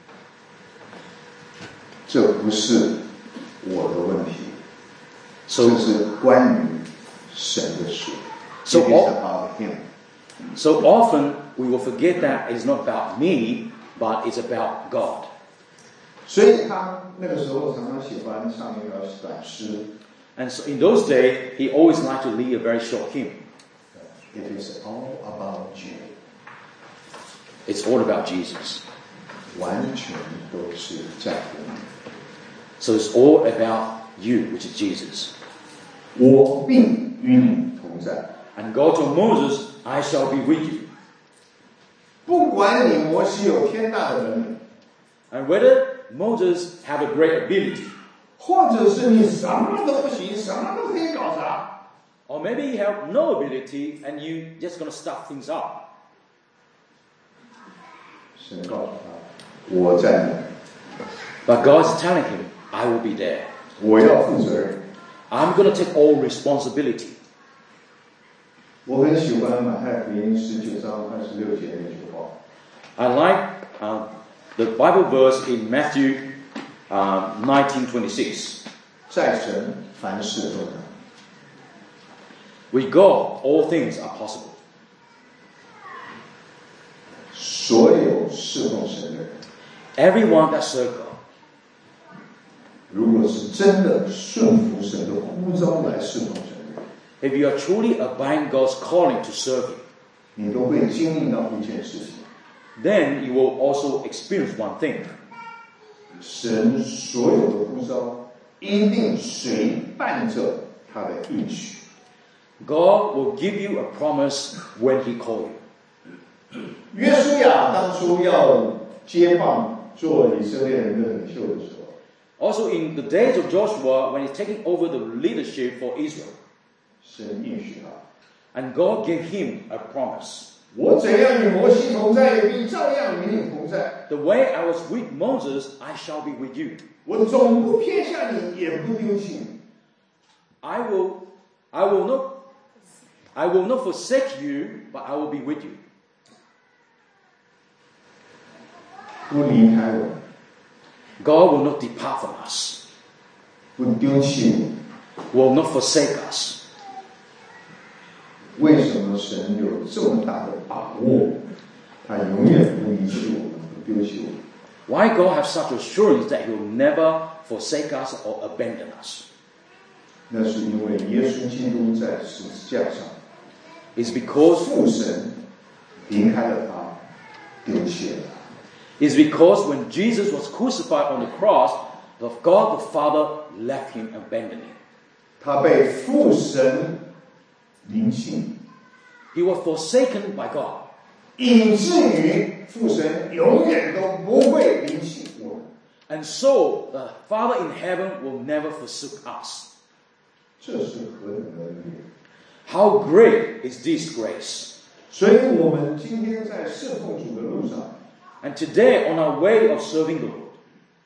这不是我的问题，这是关于神的事。It is about Him. So often we will forget that it's not about me, but it's about God. 所以他那个时候常常喜欢唱一个短诗。 And so in those days, he always liked to lead a very short hymn. It is all about you. It's all about Jesus. 完全都是在乎你。 So it's all about you, which is Jesus. 我必与你同在。 And God told Moses, I shall be with you. 不管你摩西有天大的能力， And whether Moses have a great ability, 或者是你什么都不行，什么都可以搞砸， or maybe you have no ability and you just going to stuff things up. 神告诉他：“我在那， But God is telling him, I will be there. 我要负责任。” I'm going to take all responsibility. 我很喜欢马太福音19章26节那句话。 I like the Bible verse in Matthew 19:26. 在神凡事都能。 With God, all things are possible. 所有侍奉神的人， Everyone that serves God, 如果是真的顺服神的呼召来侍奉神的人， if you are truly obeying God's calling to serve Him, 你都会经历到一件事情。 then you will also experience one thing. 神所有的呼召一定随伴着他的应许。 God will give you a promise when He calls you. 约书亚当初要接棒做以色列人的领袖的时候， Also in the days of Joshua, when he's taking over the leadership for Israel, 神应许他： and God gave him a promise. 我怎样与摩西同在，也必照样与你同在。 The way I was with Moses, I shall be with you. 我总不撇下你，也不丢弃你。 I will not forsake you, but I will be with you. 不离开我， God will not depart from us, 不丢弃你。 will not forsake us. 为什么神有这么大的把握？他永远不离弃我们，不丢弃我们。 Why God have such assurance that He will never forsake us or abandon us? 那是因为耶稣基督在十字架上， It's because 父神离开了他，丢弃了他。 It's because when Jesus was crucified on the cross, God the Father left Him, abandoned Him. 他被父神离弃， He was forsaken by God. 以至于父神永远都不会离弃我们。 And so the Father in heaven will never forsake us. 这是何等的恩典！ How great is this grace? 所以我们今天在侍奉主的路上， And today on our way of serving the Lord,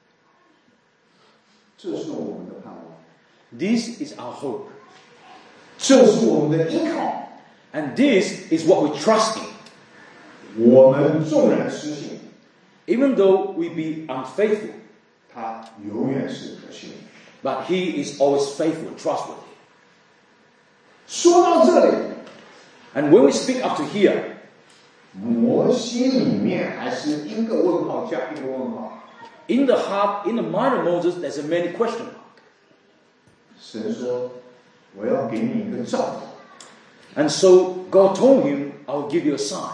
这是我们的盼望， this is our hope. 这是我们的依靠。 And this is what we trust in. 我们纵然失信， Even though we be unfaithful, 他永远是可信的。 but He is always faithful and trustworthy. 说到这里， And when we speak up to here, 摩西里面还是一个问号加一个问号。 in the heart, in the mind of Moses, there's a many question mark. 神说：“我要给你一个兆头。” And so God told him, I will give you a sign.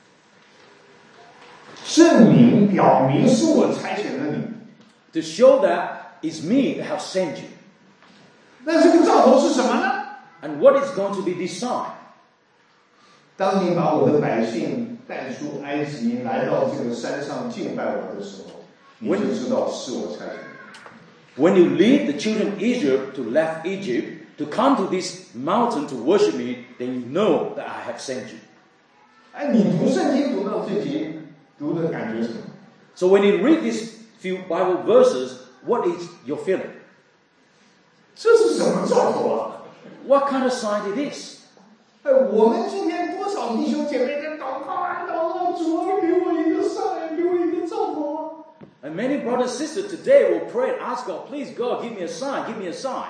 证明表明是我差遣了你。 To show that it's me that have sent you. 那这个兆头是什么呢？ And what is going to be this sign? 当你把我的百姓带出埃及，来到这个山上敬拜我的时候，你就知道是我差遣的。 When you lead the children of Israel to left Egypt, to come to this mountain to worship me, then you know that I have sent you. 哎，你读圣经读到这节，读的感觉是什么？ So when you read these few Bible verses, what is your feeling? 这是什么兆头啊？ What kind of sign it is? 哎，我们今天多少弟兄姐妹在祷告啊，祷告，主啊，给我一个sign，给我一个兆头啊。 And many brothers and sisters today will pray and ask God, please God, give me a sign, give me a sign.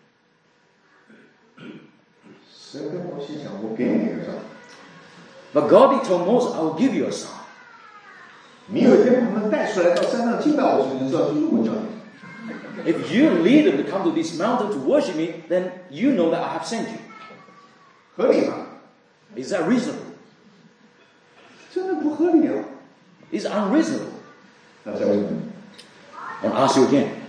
神跟摩西讲，我给你一个兆头。 But God he told Moses, I will give you a sign. 你有一天把他们带出来到山上敬拜我，就知道就是我叫你。 If you lead them to come to this mountain to worship me, then you know that I have sent you. 合理吗？ Is that reasonable? 真的不合理啊！ It's unreasonable. 那再问你， I'll ask you again.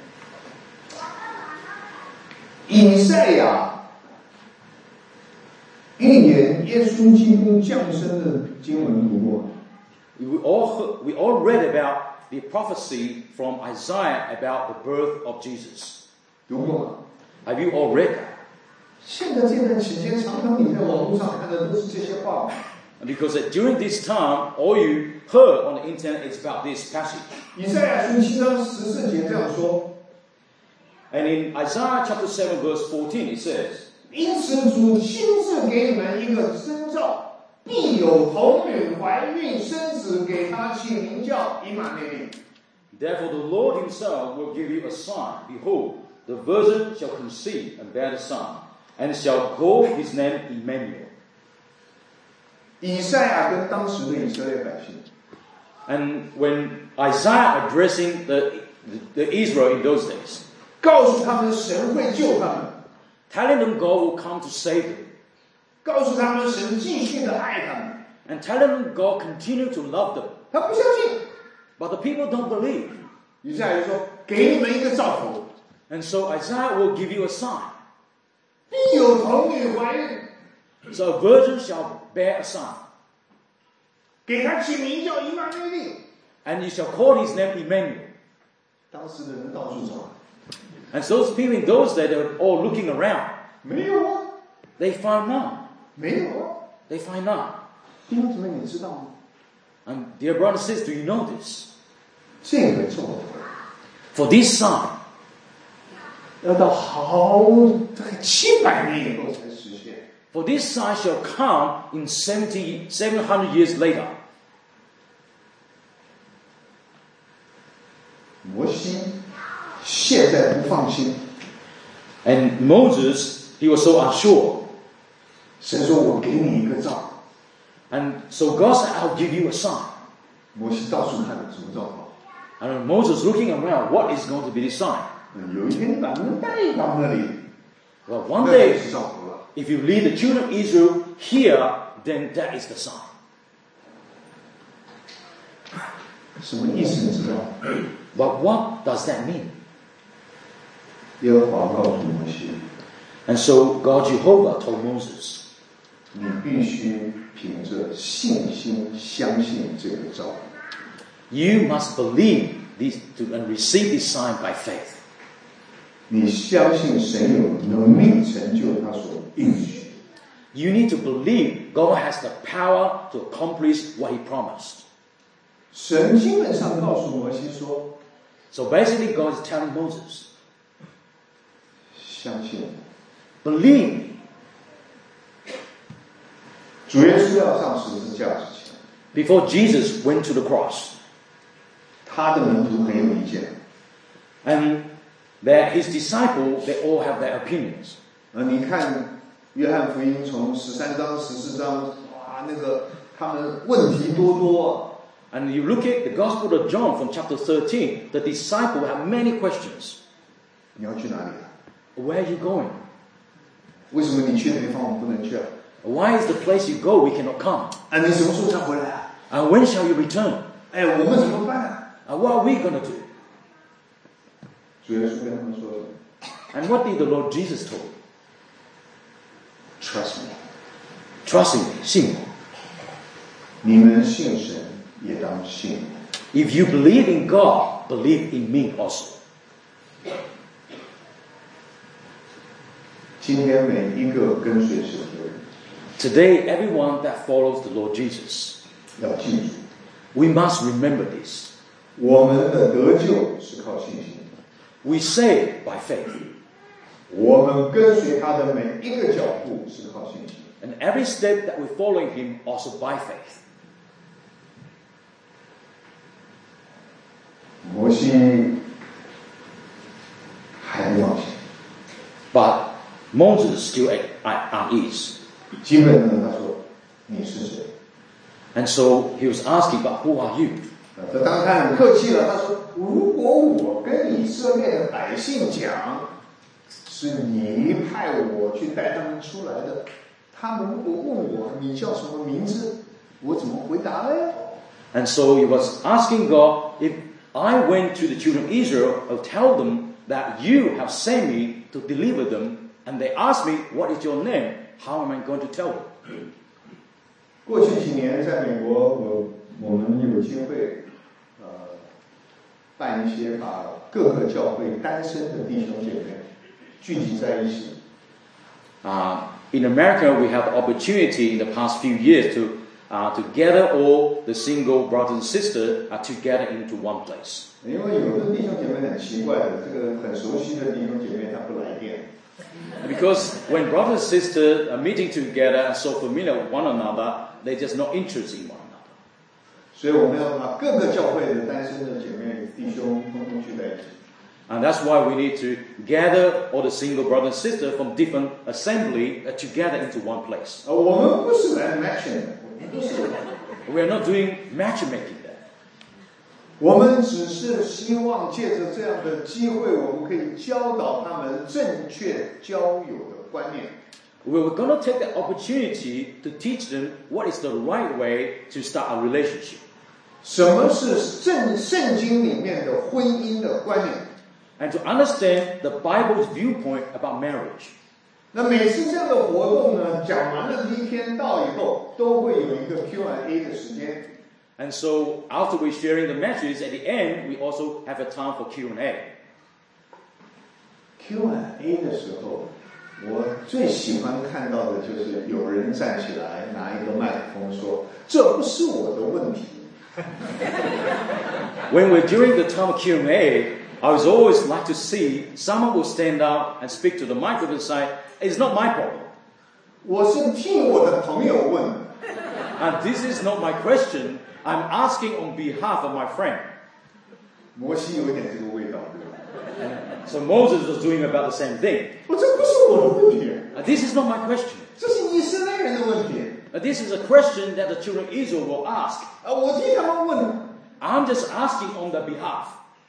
以赛亚预言耶稣基督降生的经文读过吗？ We all read about the prophecy from Isaiah about the birth of Jesus. 读过吗？ Have you all read that? 现在这段期间，常常你在网络上看的都是这些话。 Because during this time, all you heard on the internet is about this passage. 以赛亚书7章14节这样说。 And in Isaiah chapter 7 verse 14 it says, 因此主亲自给你们一个征兆，必有童女怀孕生子，给她起名叫以马内利。 Therefore the Lord himself will give you a sign. Behold, the virgin shall conceive and bear a son, and shall call his name Emmanuel. 以赛亚跟当时的以色列百姓， And when Isaiah addressing the Israel in those days, 告诉他们神会救他们， telling them God will come to save them, 告诉他们神继续的爱他们， and telling them God continue to love them. 他不相信。 But the people don't believe. 以赛亚就说：“给你们一个兆头， And so Isaiah will give you a sign. 必有童女怀孕， So a virgin shall bear a son, 给他起名叫以马内利。 and you shall call his name Emmanuel. 当时的人到处找， And so those people in those days, they were all looking around. 没有啊， They found none. 没有啊。 They find none. 弟兄姊妹，你知道吗？ And dear brothers and sisters, do you know this? 这个兆头 For this sign, 要到大概700年以后才实现。 for this sign shall come in 700 years later. 摩西现在不放心， And Moses, he was so unsure. 神说：“我给你一个兆。 And so God said, I'll give you a sign. ” 摩西到处看什么兆头？ And Moses looking around, what is going to be the sign? 有一天你把他们带到那里， Well, one 那 day, 就是兆头了。 if you lead the children of Israel here, then that is the sign. 什么意思？你知道？ But what does that mean? 耶和华告诉摩西， And so God Jehovah told Moses, 你必须凭着信心相信这个召会。 you must believe this and receive this sign by faith. 你相信神有能力成就他所应许。 You need to believe God has the power to accomplish what He promised. 神基本上告诉摩西说， So basically God is telling Moses, 相信我。 believe me. 主耶稣要上十字架之前， Before Jesus went to the cross, 他的门徒很有意见。 and that his disciples, they all have their opinions. 你看约翰福音从13章、14章，哇，那个他们问题多多。 And you look at the Gospel of John from chapter 13, the disciples have many questions. 你要去哪里啊？ Where are you going? 为什么你去的地方我们不能去啊？ Why is the place you go we cannot come? 你什么时候才回来啊？ And when shall you return? 我们怎么办啊？ And what are we going to do? 主耶稣跟他们说 And what did the Lord Jesus told? ：“Trust me， Trust in me, 信我。 你们信神也当信我。 If you believe in God, believe in me also. 今天每一个跟随神的人 Today, everyone that follows the Lord Jesus, 要记住， we must remember this. 我们的得救是靠信心的， We say by faith, 我们跟随他的每一个脚步是靠信心。 and every step that we follow Him also by faith. 摩西还不放心， But Moses still at unease. 基本上他说：“你是谁？” And so he was asking, but who are you? 这当然他很客气了，他说：“如果我跟以色列的百姓讲，是你派我去带他们出来的，他们如果问我你叫什么名字，我怎么回答呢？” And so he was asking God, if I went to the children of Israel, I'll tell them that you have sent me to deliver them, and they ask me, what is your name? How am I going to tell them? 过去几年在美国，我们有机会，办一些把各个教会单身的弟兄姐妹聚集在一起。 In America, we have the opportunity in the past few years to gather all the single brothers and sisters together into one place. 因为有的弟兄姐妹很奇怪的，这个很熟悉的弟兄姐妹他不来电。 Because when brothers and sisters are meeting together and so familiar with one another, they're just not interested in one another. 所以我们要把各个教会的单身的姐妹弟兄通通聚在一起。 And that's why we need to gather all the single brothers and sisters from different assembly together into one place. 我们不是来 matching 的，不是。 We are not doing matchmaking there. 我们只是希望借着这样的机会，我们可以教导他们正确交友的观念。 We're going to take the opportunity to teach them what is the right way to start a relationship. 什么是圣经里面的婚姻的观念？ And to understand the Bible's viewpoint about marriage. 那每次这样的活动呢，讲完了第一天道以后，都会有一个 Q&A 的时间。 And so after we're sharing the messages, at the end, we also have a time for Q&A. Q&A 的时候，我最喜欢看到的就是有人站起来拿一个麦克风说：“这不是我的问题。” When we're during the time of Q&A, I was always like to see someone will stand up and speak to the microphone and say, it's not my problem. 我是替我的朋友问的。 And this is not my question. I'm asking on behalf of my friend. 摩西有一点这个味道，对吧？ So Moses was doing about the same thing. 这不是我的问题， This is not my question. 这是以色列人的问题。 This is a question that the children of Israel will ask. 我替他们问。 I'm just asking on their behalf.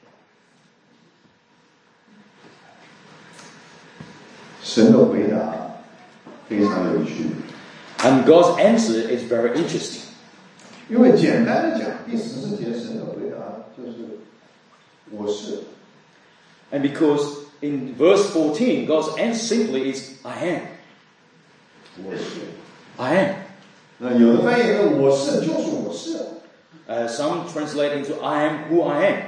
神的回答非常有趣， And God's answer is very interesting. 因为简单的讲，第14节神的回答就是我是。 And because in verse 14, God's answer simply is, I am. 我是。 I am. 那有的翻译呢，我是就是我是。 Some translate into I am who I am.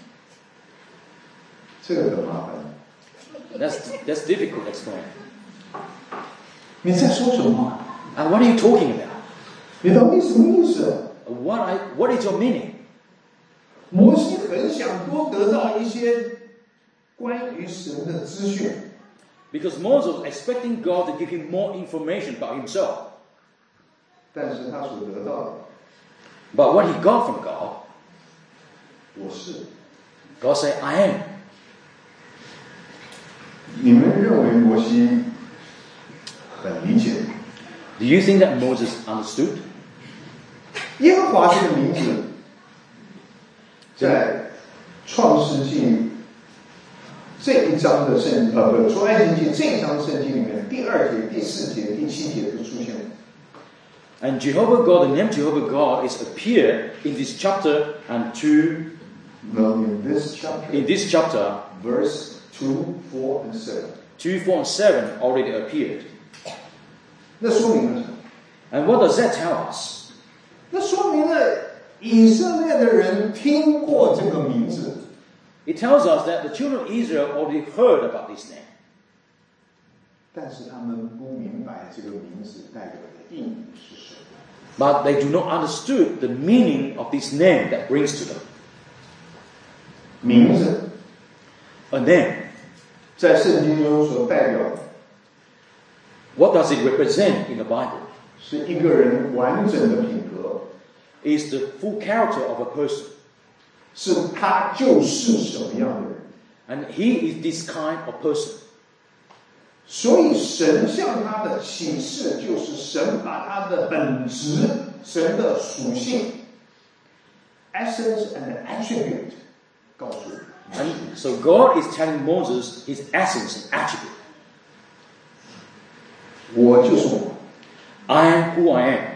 这个很麻烦。 That's difficult to explain. 你在说什么？ What are you talking about? 你到底什么意思？ What is your meaning? 摩西很想多得到一些关于神的资讯， Because Moses was expecting God to give him more information about himself. 但是他所得到的， But what he got from God, 我是。 God said, I am. 你们认为摩西很理解？ Do you think that Moses understood? 耶和华这个名字，在创世纪这一章的出埃及记这一章圣经里面，第2节、第4节、第7节都出现了。 And Jehovah God, the name Jehovah God, is appeared in this chapter and No, in this chapter, verse 2, 4, and 7. 2, 4, and 7 already appeared. 那说明了什么？ And what does that tell us? 那说明了以色列的人听过这个名字， It tells us that the children of Israel already heard about this name. 但是他们不明白这个名字代表的意义是什么。 But they do not understood the meaning of this name that brings to them. 名字 A name. 在圣经中所代表的 What does it represent in the Bible? 是一个人完整的品格， Is the full character of a person. 是他就是什么样的人。 And he is this kind of person. 所以神向他的启示就是神把他的本质、神的属性 essence and attribute 告诉你。 And so God is telling Moses his essence and attribute. 我就是我。 I am who I am.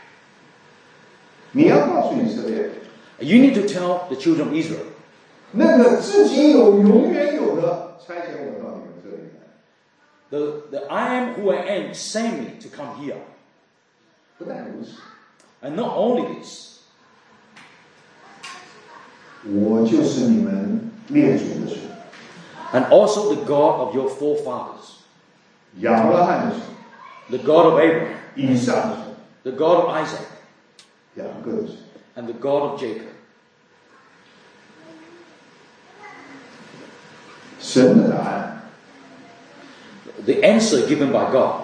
你要告诉以色列， You need to tell the children of Israel. 那个自己有永远有的，差遣我到你们这里来。 The I am who I am sent me to come here. 不但如此， And not only this, 我就是你们列祖的神， and also the God of your forefathers, 亚伯拉罕的神， the God of Abraham, 以撒的神， the God of Isaac, 雅各的神。 and the God of Jacob. 神的答案， The answer given by God,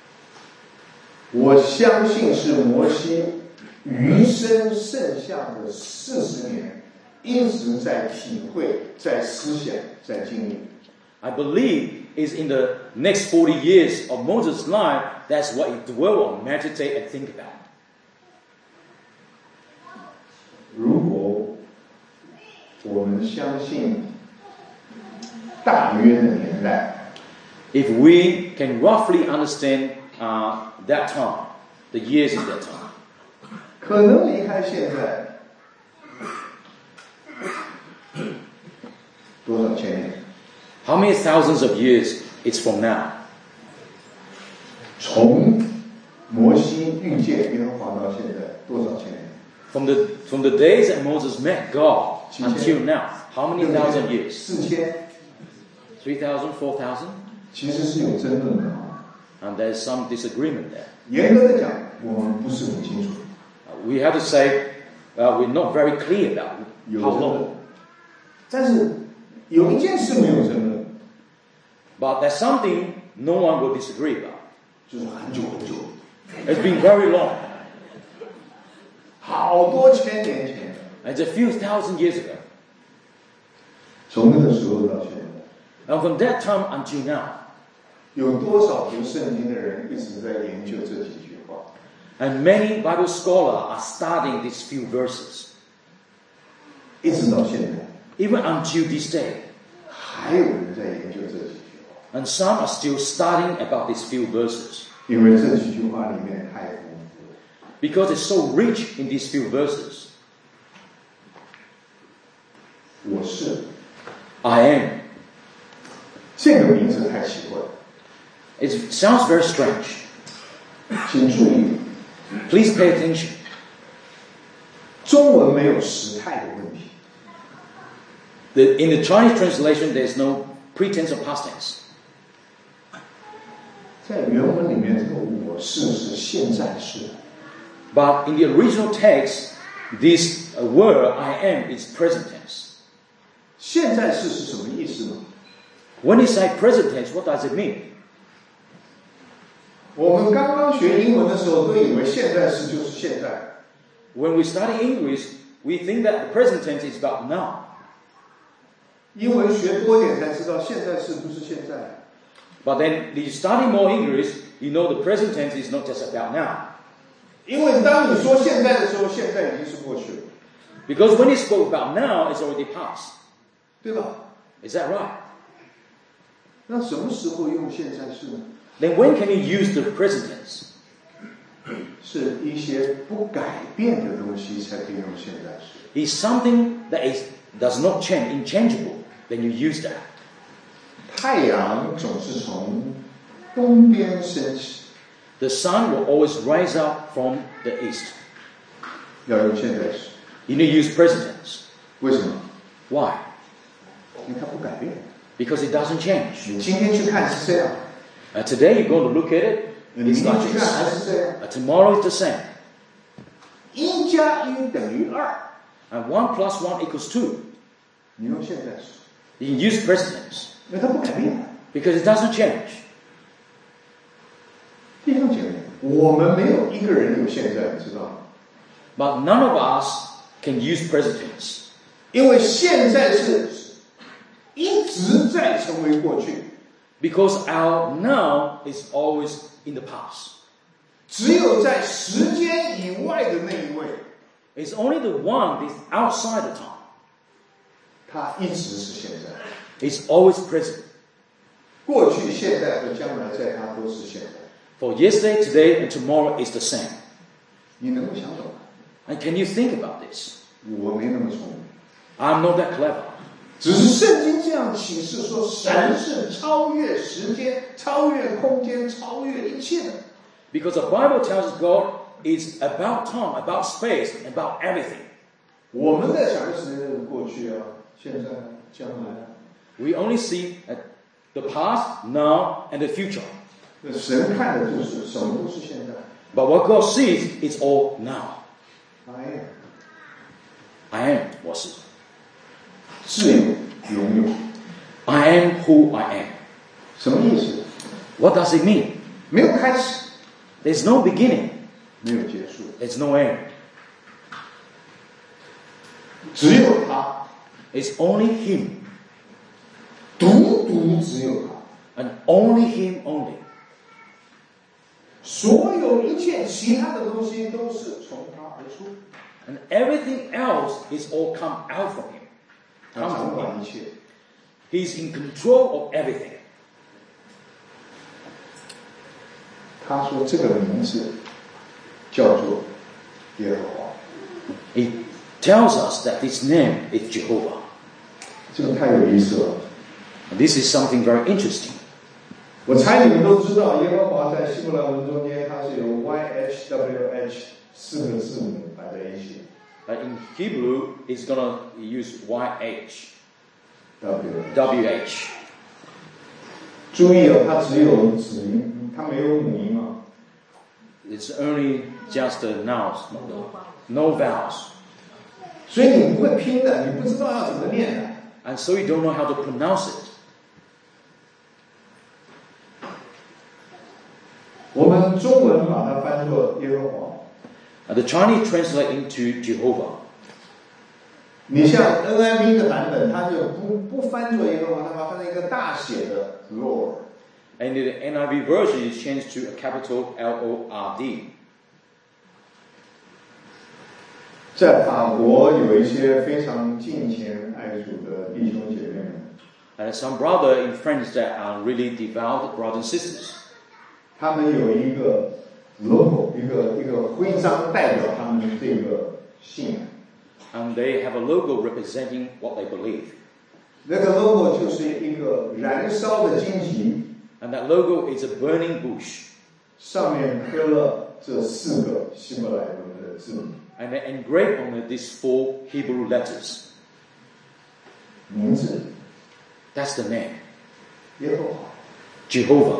我相信是摩西余生剩下的40年，一直在体会、在思想、在经历。 I believe, is in the next 40 years of Moses' life. That's what he dwell on, meditate and think about. 如果我们相信大约的年代， If we can roughly understand that time, the years in that time, 可能离开现在多少千年？ how many thousands of years it's from now? 从摩西遇见耶和华到现在多少千年？ From the days that Moses met God until now, how many thousand years? 4000， 3,000, 4,000? 其实是有争论的啊。 And there's some disagreement there. 严格的讲，我们不是很清楚。 We have to say we're not very clear about 有 how 争论 long. 但是有一件事没有争论， But there's something no one will disagree about. 就是很久很久， It's been very long. 好多千年前， It's a few thousand years ago. 从那个时候到现在， And from that time until now, 有多少读圣经的人一直在研究这几句话？ and many Bible scholars are studying these few verses. 一直到现在， Even until this day. 还有人在研究这几句话， And some are still studying about these few verses. 因为这几句话里面太丰富了。 Because it's so rich in these few verses. 我是， I am. 这个名字太奇怪了。 It sounds very strange. 请注意， Please pay attention. 中文没有时态的问题。 In the Chinese translation, there's no pretense of past tense. 在原文里面，这个我是现在式。 But in the original text, this word I am is present tense. 现在式是什么意思呢？ When you say present tense, what does it mean? 我们刚刚学英文的时候，都以为现在式就是现在。 When we study English, we think that the present tense is about now. 英文学多点才知道，现在式不是现在。 But then, if you study more English, you know the present tense is not just about now. 因为当你说现在的时候，现在已经是过去了， Because when you spoke about now, it's already past. 对吧？ Is that right? 那什么时候用现在式呢？ Then when can you use the present tense? 是一些不改变的东西才可以用现在式。 It's something that does not change, inchangeable. Then you use that. 太阳总是从东边升起， The sun will always rise up from the east. 要用现在式。 You need to use present tense. 为什么？ Why? 因为它不改变。 Because it doesn't change. 你今天去看是这样， Today you're going to look at it, 你明 it's 天 like 去看 this. 还是这样。 Tomorrow it's the same. 1加1等于2， And 1 plus 1 equals 2. 你用现在式， You can use present tense. 因为它不改变。 Because it doesn't change. 弟兄姐妹，我们没有一个人有现在，你知道吗？ But none of us can use present tense. 因为现在是一直在成为过去， Because our now is always in the past. 只有在时间以外的那一位， It's only the one that's outside the time. 他一直是现在。 It's always present. 过去、现在和将来，在他都是现在。 For yesterday, today, and tomorrow is the same. 你能够想懂吗？ And can you think about this? 我没那么聪明， I'm not that clever. 只是圣经这样启示说，神是超越时间、超越空间、超越一切的。 Because the Bible tells us God is about time, about space, about everything. 我们在想的时间就是过去啊、现在啊、将来啊。 We only see the past, now, and the future. 那神看的就是什么都是现在。 But what God sees, it's all now. I am 我是。 自由拥有， I am who I am. 什么意思？ What does it mean? 没有开始， There's no beginning. 没有结束， There's no end. 只有他， It's only Him. 独只有他。 And only Him only. 所有一切其他的东西都是从他而出， And everything else is all come out from Him. 他掌管一切。 He's in control of everything. 他说这个名字叫做耶和华， He tells us that His name is Jehovah. 这个太有意思了。 And this is something very interesting. 我猜你们都知道，耶和华在希伯来文中间，它是由 YHWH 4个字母摆在一起。 In Hebrew, it's going to use YH. WH。 WH. 注意哦，它只有子音，它没有母音啊。 It's only just the nouns, no vowels. 所以你不会拼的，你不知道要怎么念的。 And so you don't know how to pronounce it. 我们中文把它翻作耶和华。 The Chinese translate into Jehovah. 你像 NIV 的版本，它就不翻作耶和华，它把它翻成一个大写的 Lord。 And the NIV version is changed to a capital Lord. 在法国有一些非常敬虔爱主的弟兄姐妹们， And some brother in France that are really devout brothers and sisters. 他们有一个 logo， 一个徽章代表他们这个信仰。 And they have a logo representing what they believe. 那个 logo 就是一个燃烧的荆棘， And that logo is a burning bush. 上面刻了这4个希伯来文的字母。 And they engrave on it these 4 Hebrew letters. 名字 That's the name. 耶和华。 Jehovah.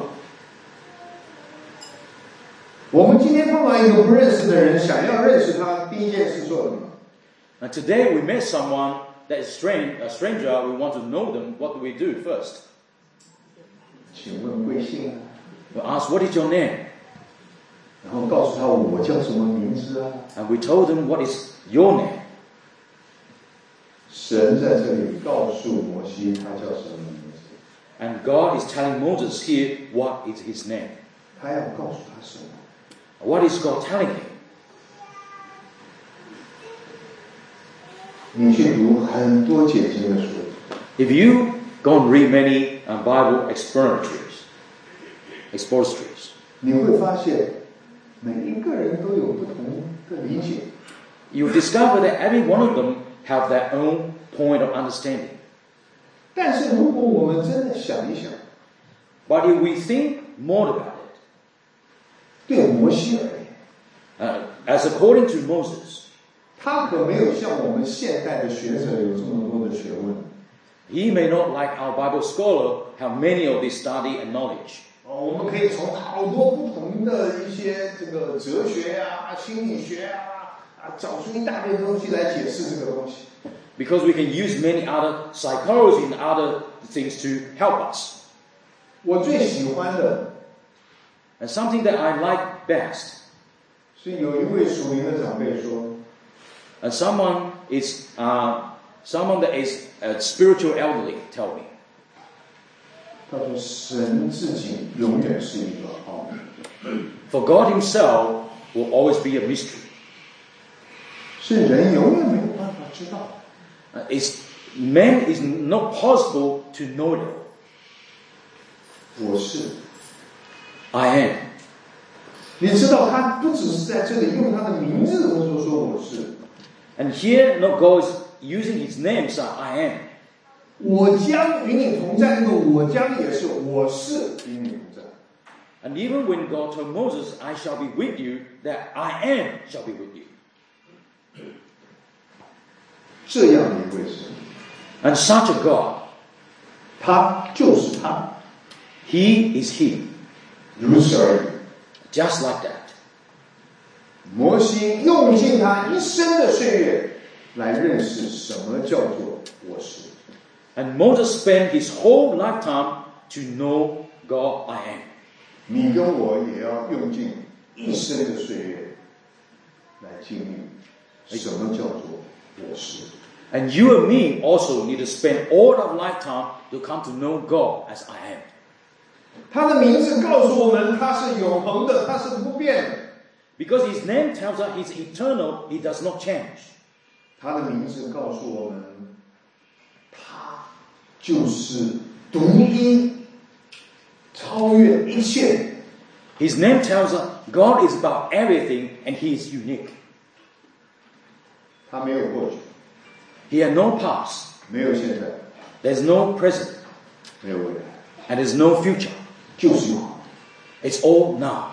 我们今天碰到一个不认识的人，想要认识他，第一件事做什么？ And today we met someone that is a stranger, we want to know them. What do we do first? 请问贵姓啊？ We ask, what is your name? 然后告诉他我叫什么名字啊？ And we told them, what is your name? 神在这里告诉摩西他叫什么名字， And God is telling Moses here, what is his name? 他要告诉他什么？ What is God telling him? 你去读很多解经的书， If you go and read many Bible expositories, 你会发现每一个人都有不同的理解。 you discover that every one of them have their own point of understanding. 但是如果我们真的想一想， But if we think more about it, 对摩西而言， as according to Moses, 他可没有像我们现代的学者有这么多的学问。 he may not, like our Bible scholar, have many of this study and knowledge. 我们可以从好多不同的一些这个哲学啊、心理学啊，找出一大堆东西来解释这个东西。 Because we can use many other psychology and other things to help us. 我最喜欢的 And something that I like best, 是有一位属灵的长辈说， and someone that is a spiritual elderly tell me, 他说神自己永远是一个奥秘， for God himself will always be a mystery. 是人永远没有办法知道。 Man is not possible to know it. 我是， I am. 你知道他不只是在这里用他的名字或者说我是， And here, no, God is using his name, so I am. 我将与你同在，那个我将也是我是与你同在。 And even when God told Moses, I shall be with you, that I am shall be with you. 这样的一位神， And such a God, 他就是他， he is he, 如此而已。 just like that. 摩西用尽他一生的岁月来认识什么叫做我是。 And Moses spent his whole lifetime to know God I am. 你跟我也要用尽一生的岁月来经历什么叫做我是。 And you and me also need to spend all our lifetime to come to know God as I am. 他的名字告诉我们，他是永恒的，他是不变的。 Because his name tells us he's eternal, he does not change. 他的名字告诉我们，他就是独一，超越一切。 His name tells us God is above everything and he is unique. 他没有过去， He had no past, 没有现在， there's no present, 没有未来， and there's no future. 就是永恒。 It's all now.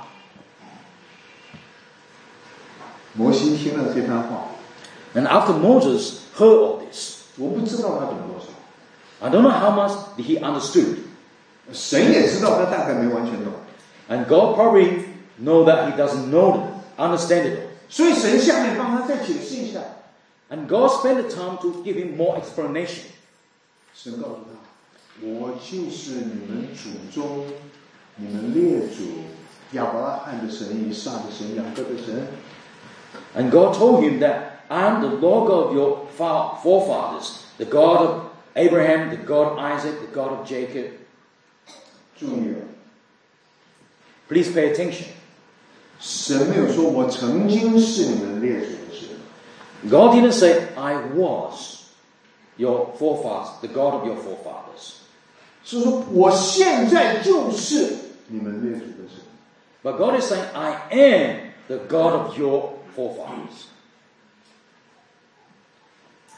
摩西听了这番话， And after Moses heard all this, 我不知道他懂多少， I don't know how much he understood. 神也知道他大概没完全懂， And God probably know that he doesn't understand it. 所以神下面帮他再解释一下。 And God spent the time to give him more explanation. 神告诉他，我就是你们祖宗、你们列祖亚伯拉罕的神、以撒的神、雅各的神。 And God told him that I am the Lord God of your forefathers, the God of Abraham, the God of Isaac, the God of Jacob. 注意了， Please pay attention. 神没有说我曾经是你们列祖的神， God didn't say, I was your forefathers, the God of your forefathers. 是说我现在就是你们列祖的神。 But God is saying, I am the God of your forefathers.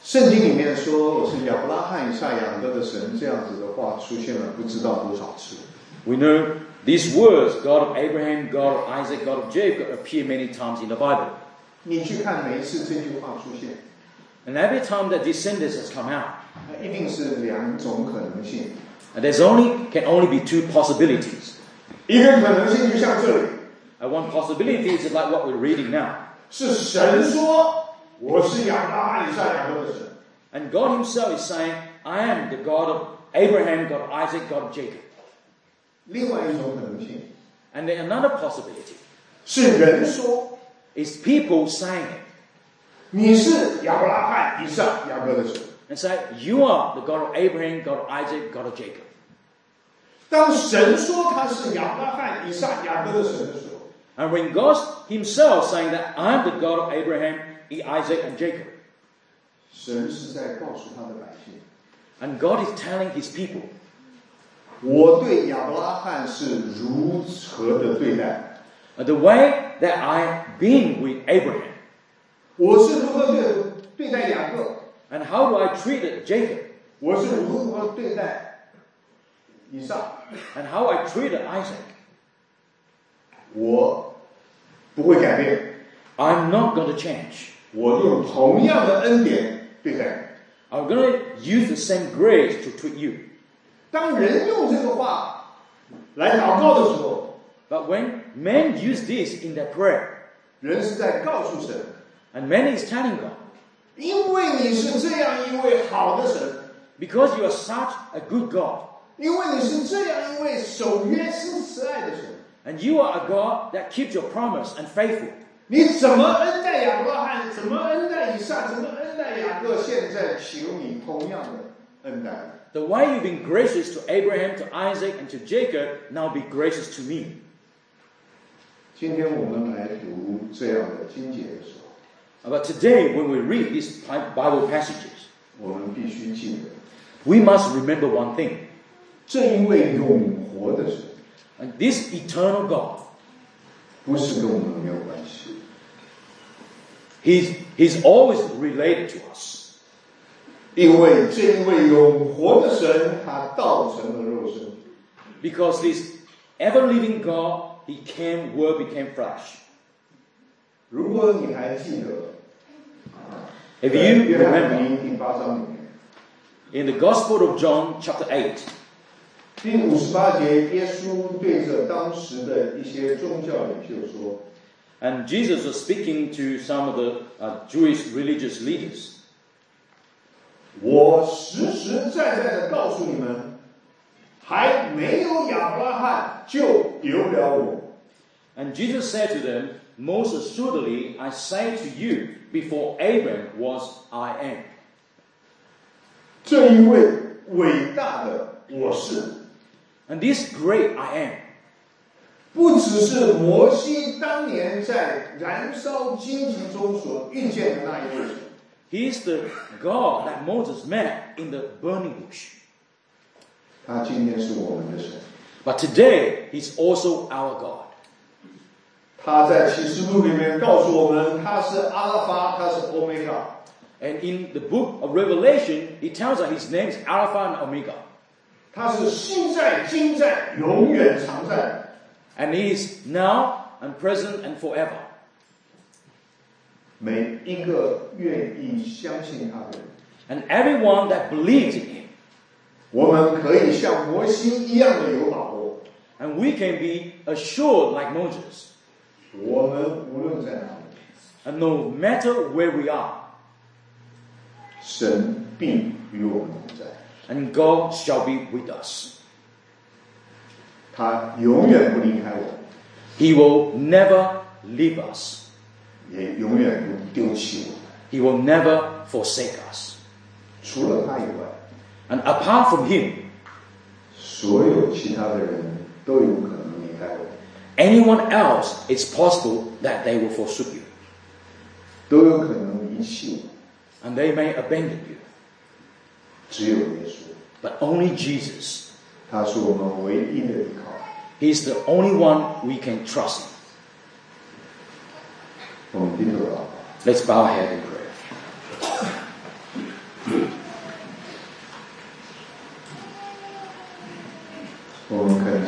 圣经里面说我是亚伯拉罕、以撒、雅各的神，这样子的话出现了不知道多少次。 We know these words, God of Abraham, God of Isaac, God of Jacob, appear many times in the Bible. 你去看每一次这句话出现， And every time that this sentence has come out, 一定是两种可能性。 and can only be two possibilities. 一个可能性就像这里， And one possibility is like what we're reading now. 是神说我是亚伯拉罕、以撒、雅各的神。 And God himself is saying, I am the God of Abraham, God of Isaac, God of Jacob. 另外一种可能性 And then another possibility 是人说 is people saying it 你是亚伯拉罕、以撒、雅各的神。 and say, you are the God of Abraham, God of Isaac, God of Jacob. 当神说他是亚伯拉罕、以撒、雅各的神的时候， And when God himself saying that I am the God of Abraham, Isaac, and Jacob. 神是在告诉他的百姓， And God is telling his people, 我对亚伯拉罕是如何的对待， the way that I've been with Abraham, 我是如何对待雅各， and how do I treat Jacob, 我是如何对待以撒， and how I treated Isaac. 我不会改变， I'm not going to change. 我用同样的恩典对待你。 I'm going to use the same grace to treat you. 当人用这个话来祷告的时候， But when men use this in their prayer, 人是在告诉神， and man is telling God, 因为你是这样一位好的神， because you are such a good God, 因为你是这样一位守约施慈爱的神， and you are a God that keeps your promise and faithful. 你怎么恩待亚伯拉罕，怎么恩待以撒，怎么恩待雅各，现在求你同样的恩待我。 The way you've been gracious to Abraham, to Isaac, and to Jacob, now be gracious to me. 今天我们来读这样的经节的时候， But today, when we read these Bible passages, 我们必须记得， we must remember one thing. 这一位永活的神， And this eternal God, 不是跟我们没有关系， He's always related to us. 因为这一位永活的神，他道成了肉身。 Because this ever-living God, He came, Word became flesh. 如果你还记得， If you 约翰 remember, 福音第8章里面， in the Gospel of John, chapter 8, 第58节，耶稣对着当时的一些宗教领袖说 and Jesus was speaking to some of the Jewish religious leaders. 我实实在在的告诉你们，还没有亚伯拉罕就有了我。 And Jesus said to them, most assuredly, I say to you, before Abraham was, I am. 这一位伟大的我是， And this great I am, 不只是摩西当年在燃烧荆棘中所遇见的那一位神， He is the God that Moses met in the burning bush. 他今天是我们的神。 But today, He's also our God. 他在启示录里面告诉我们，他是阿拉法，他是欧米伽。 And in the book of Revelation, He tells us His name is Alpha and Omega. 他是昔在、今在、永远常在。 And He is now and present and forever. 每一个愿意相信他的人， And everyone that believes in Him. 我们可以像摩西一样的有把握。 And we can be assured like Moses. 我们无论在哪里， And no matter where we are, 神必与我们同在。 and God shall be with us. 他永远不离开我们， He will never leave us. 也永远不丢弃我们。 He will never forsake us. 除了他以外， And apart from Him, 所有其他的人都有可能离开我们， anyone else, it's possible that they will forsake you. 都有可能离弃我们。 And they may abandon you. 只有耶稣， But only Jesus. 他是我们唯一的依靠。 He's the only one we can trust in. 我们低头祷告。 Let's bow our head in prayer.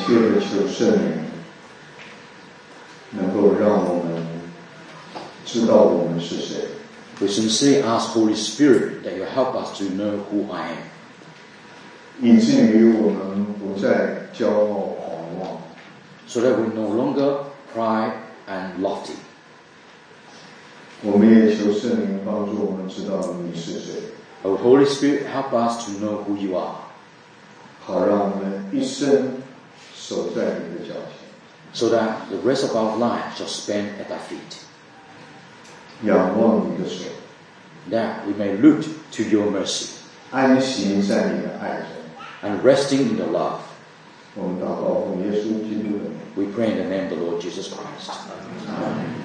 切的求圣灵能够让我们知道我们是谁。 We sincerely ask Holy Spirit that you help us to know who I am, 以至于我们不再骄傲狂妄， so that we no longer pride and lofty. 我们也求圣灵帮助我们知道你是谁， O Holy Spirit, help us to know who you are, 好让我们一生守在你的脚前， so that the rest of our life shall spend at thy feet, 仰望你的手， that we may look to your mercy, 安息在你的爱中。 and resting in your love. 我们祷告奉耶稣基督的名。 We pray in the name of the Lord Jesus Christ. Amen.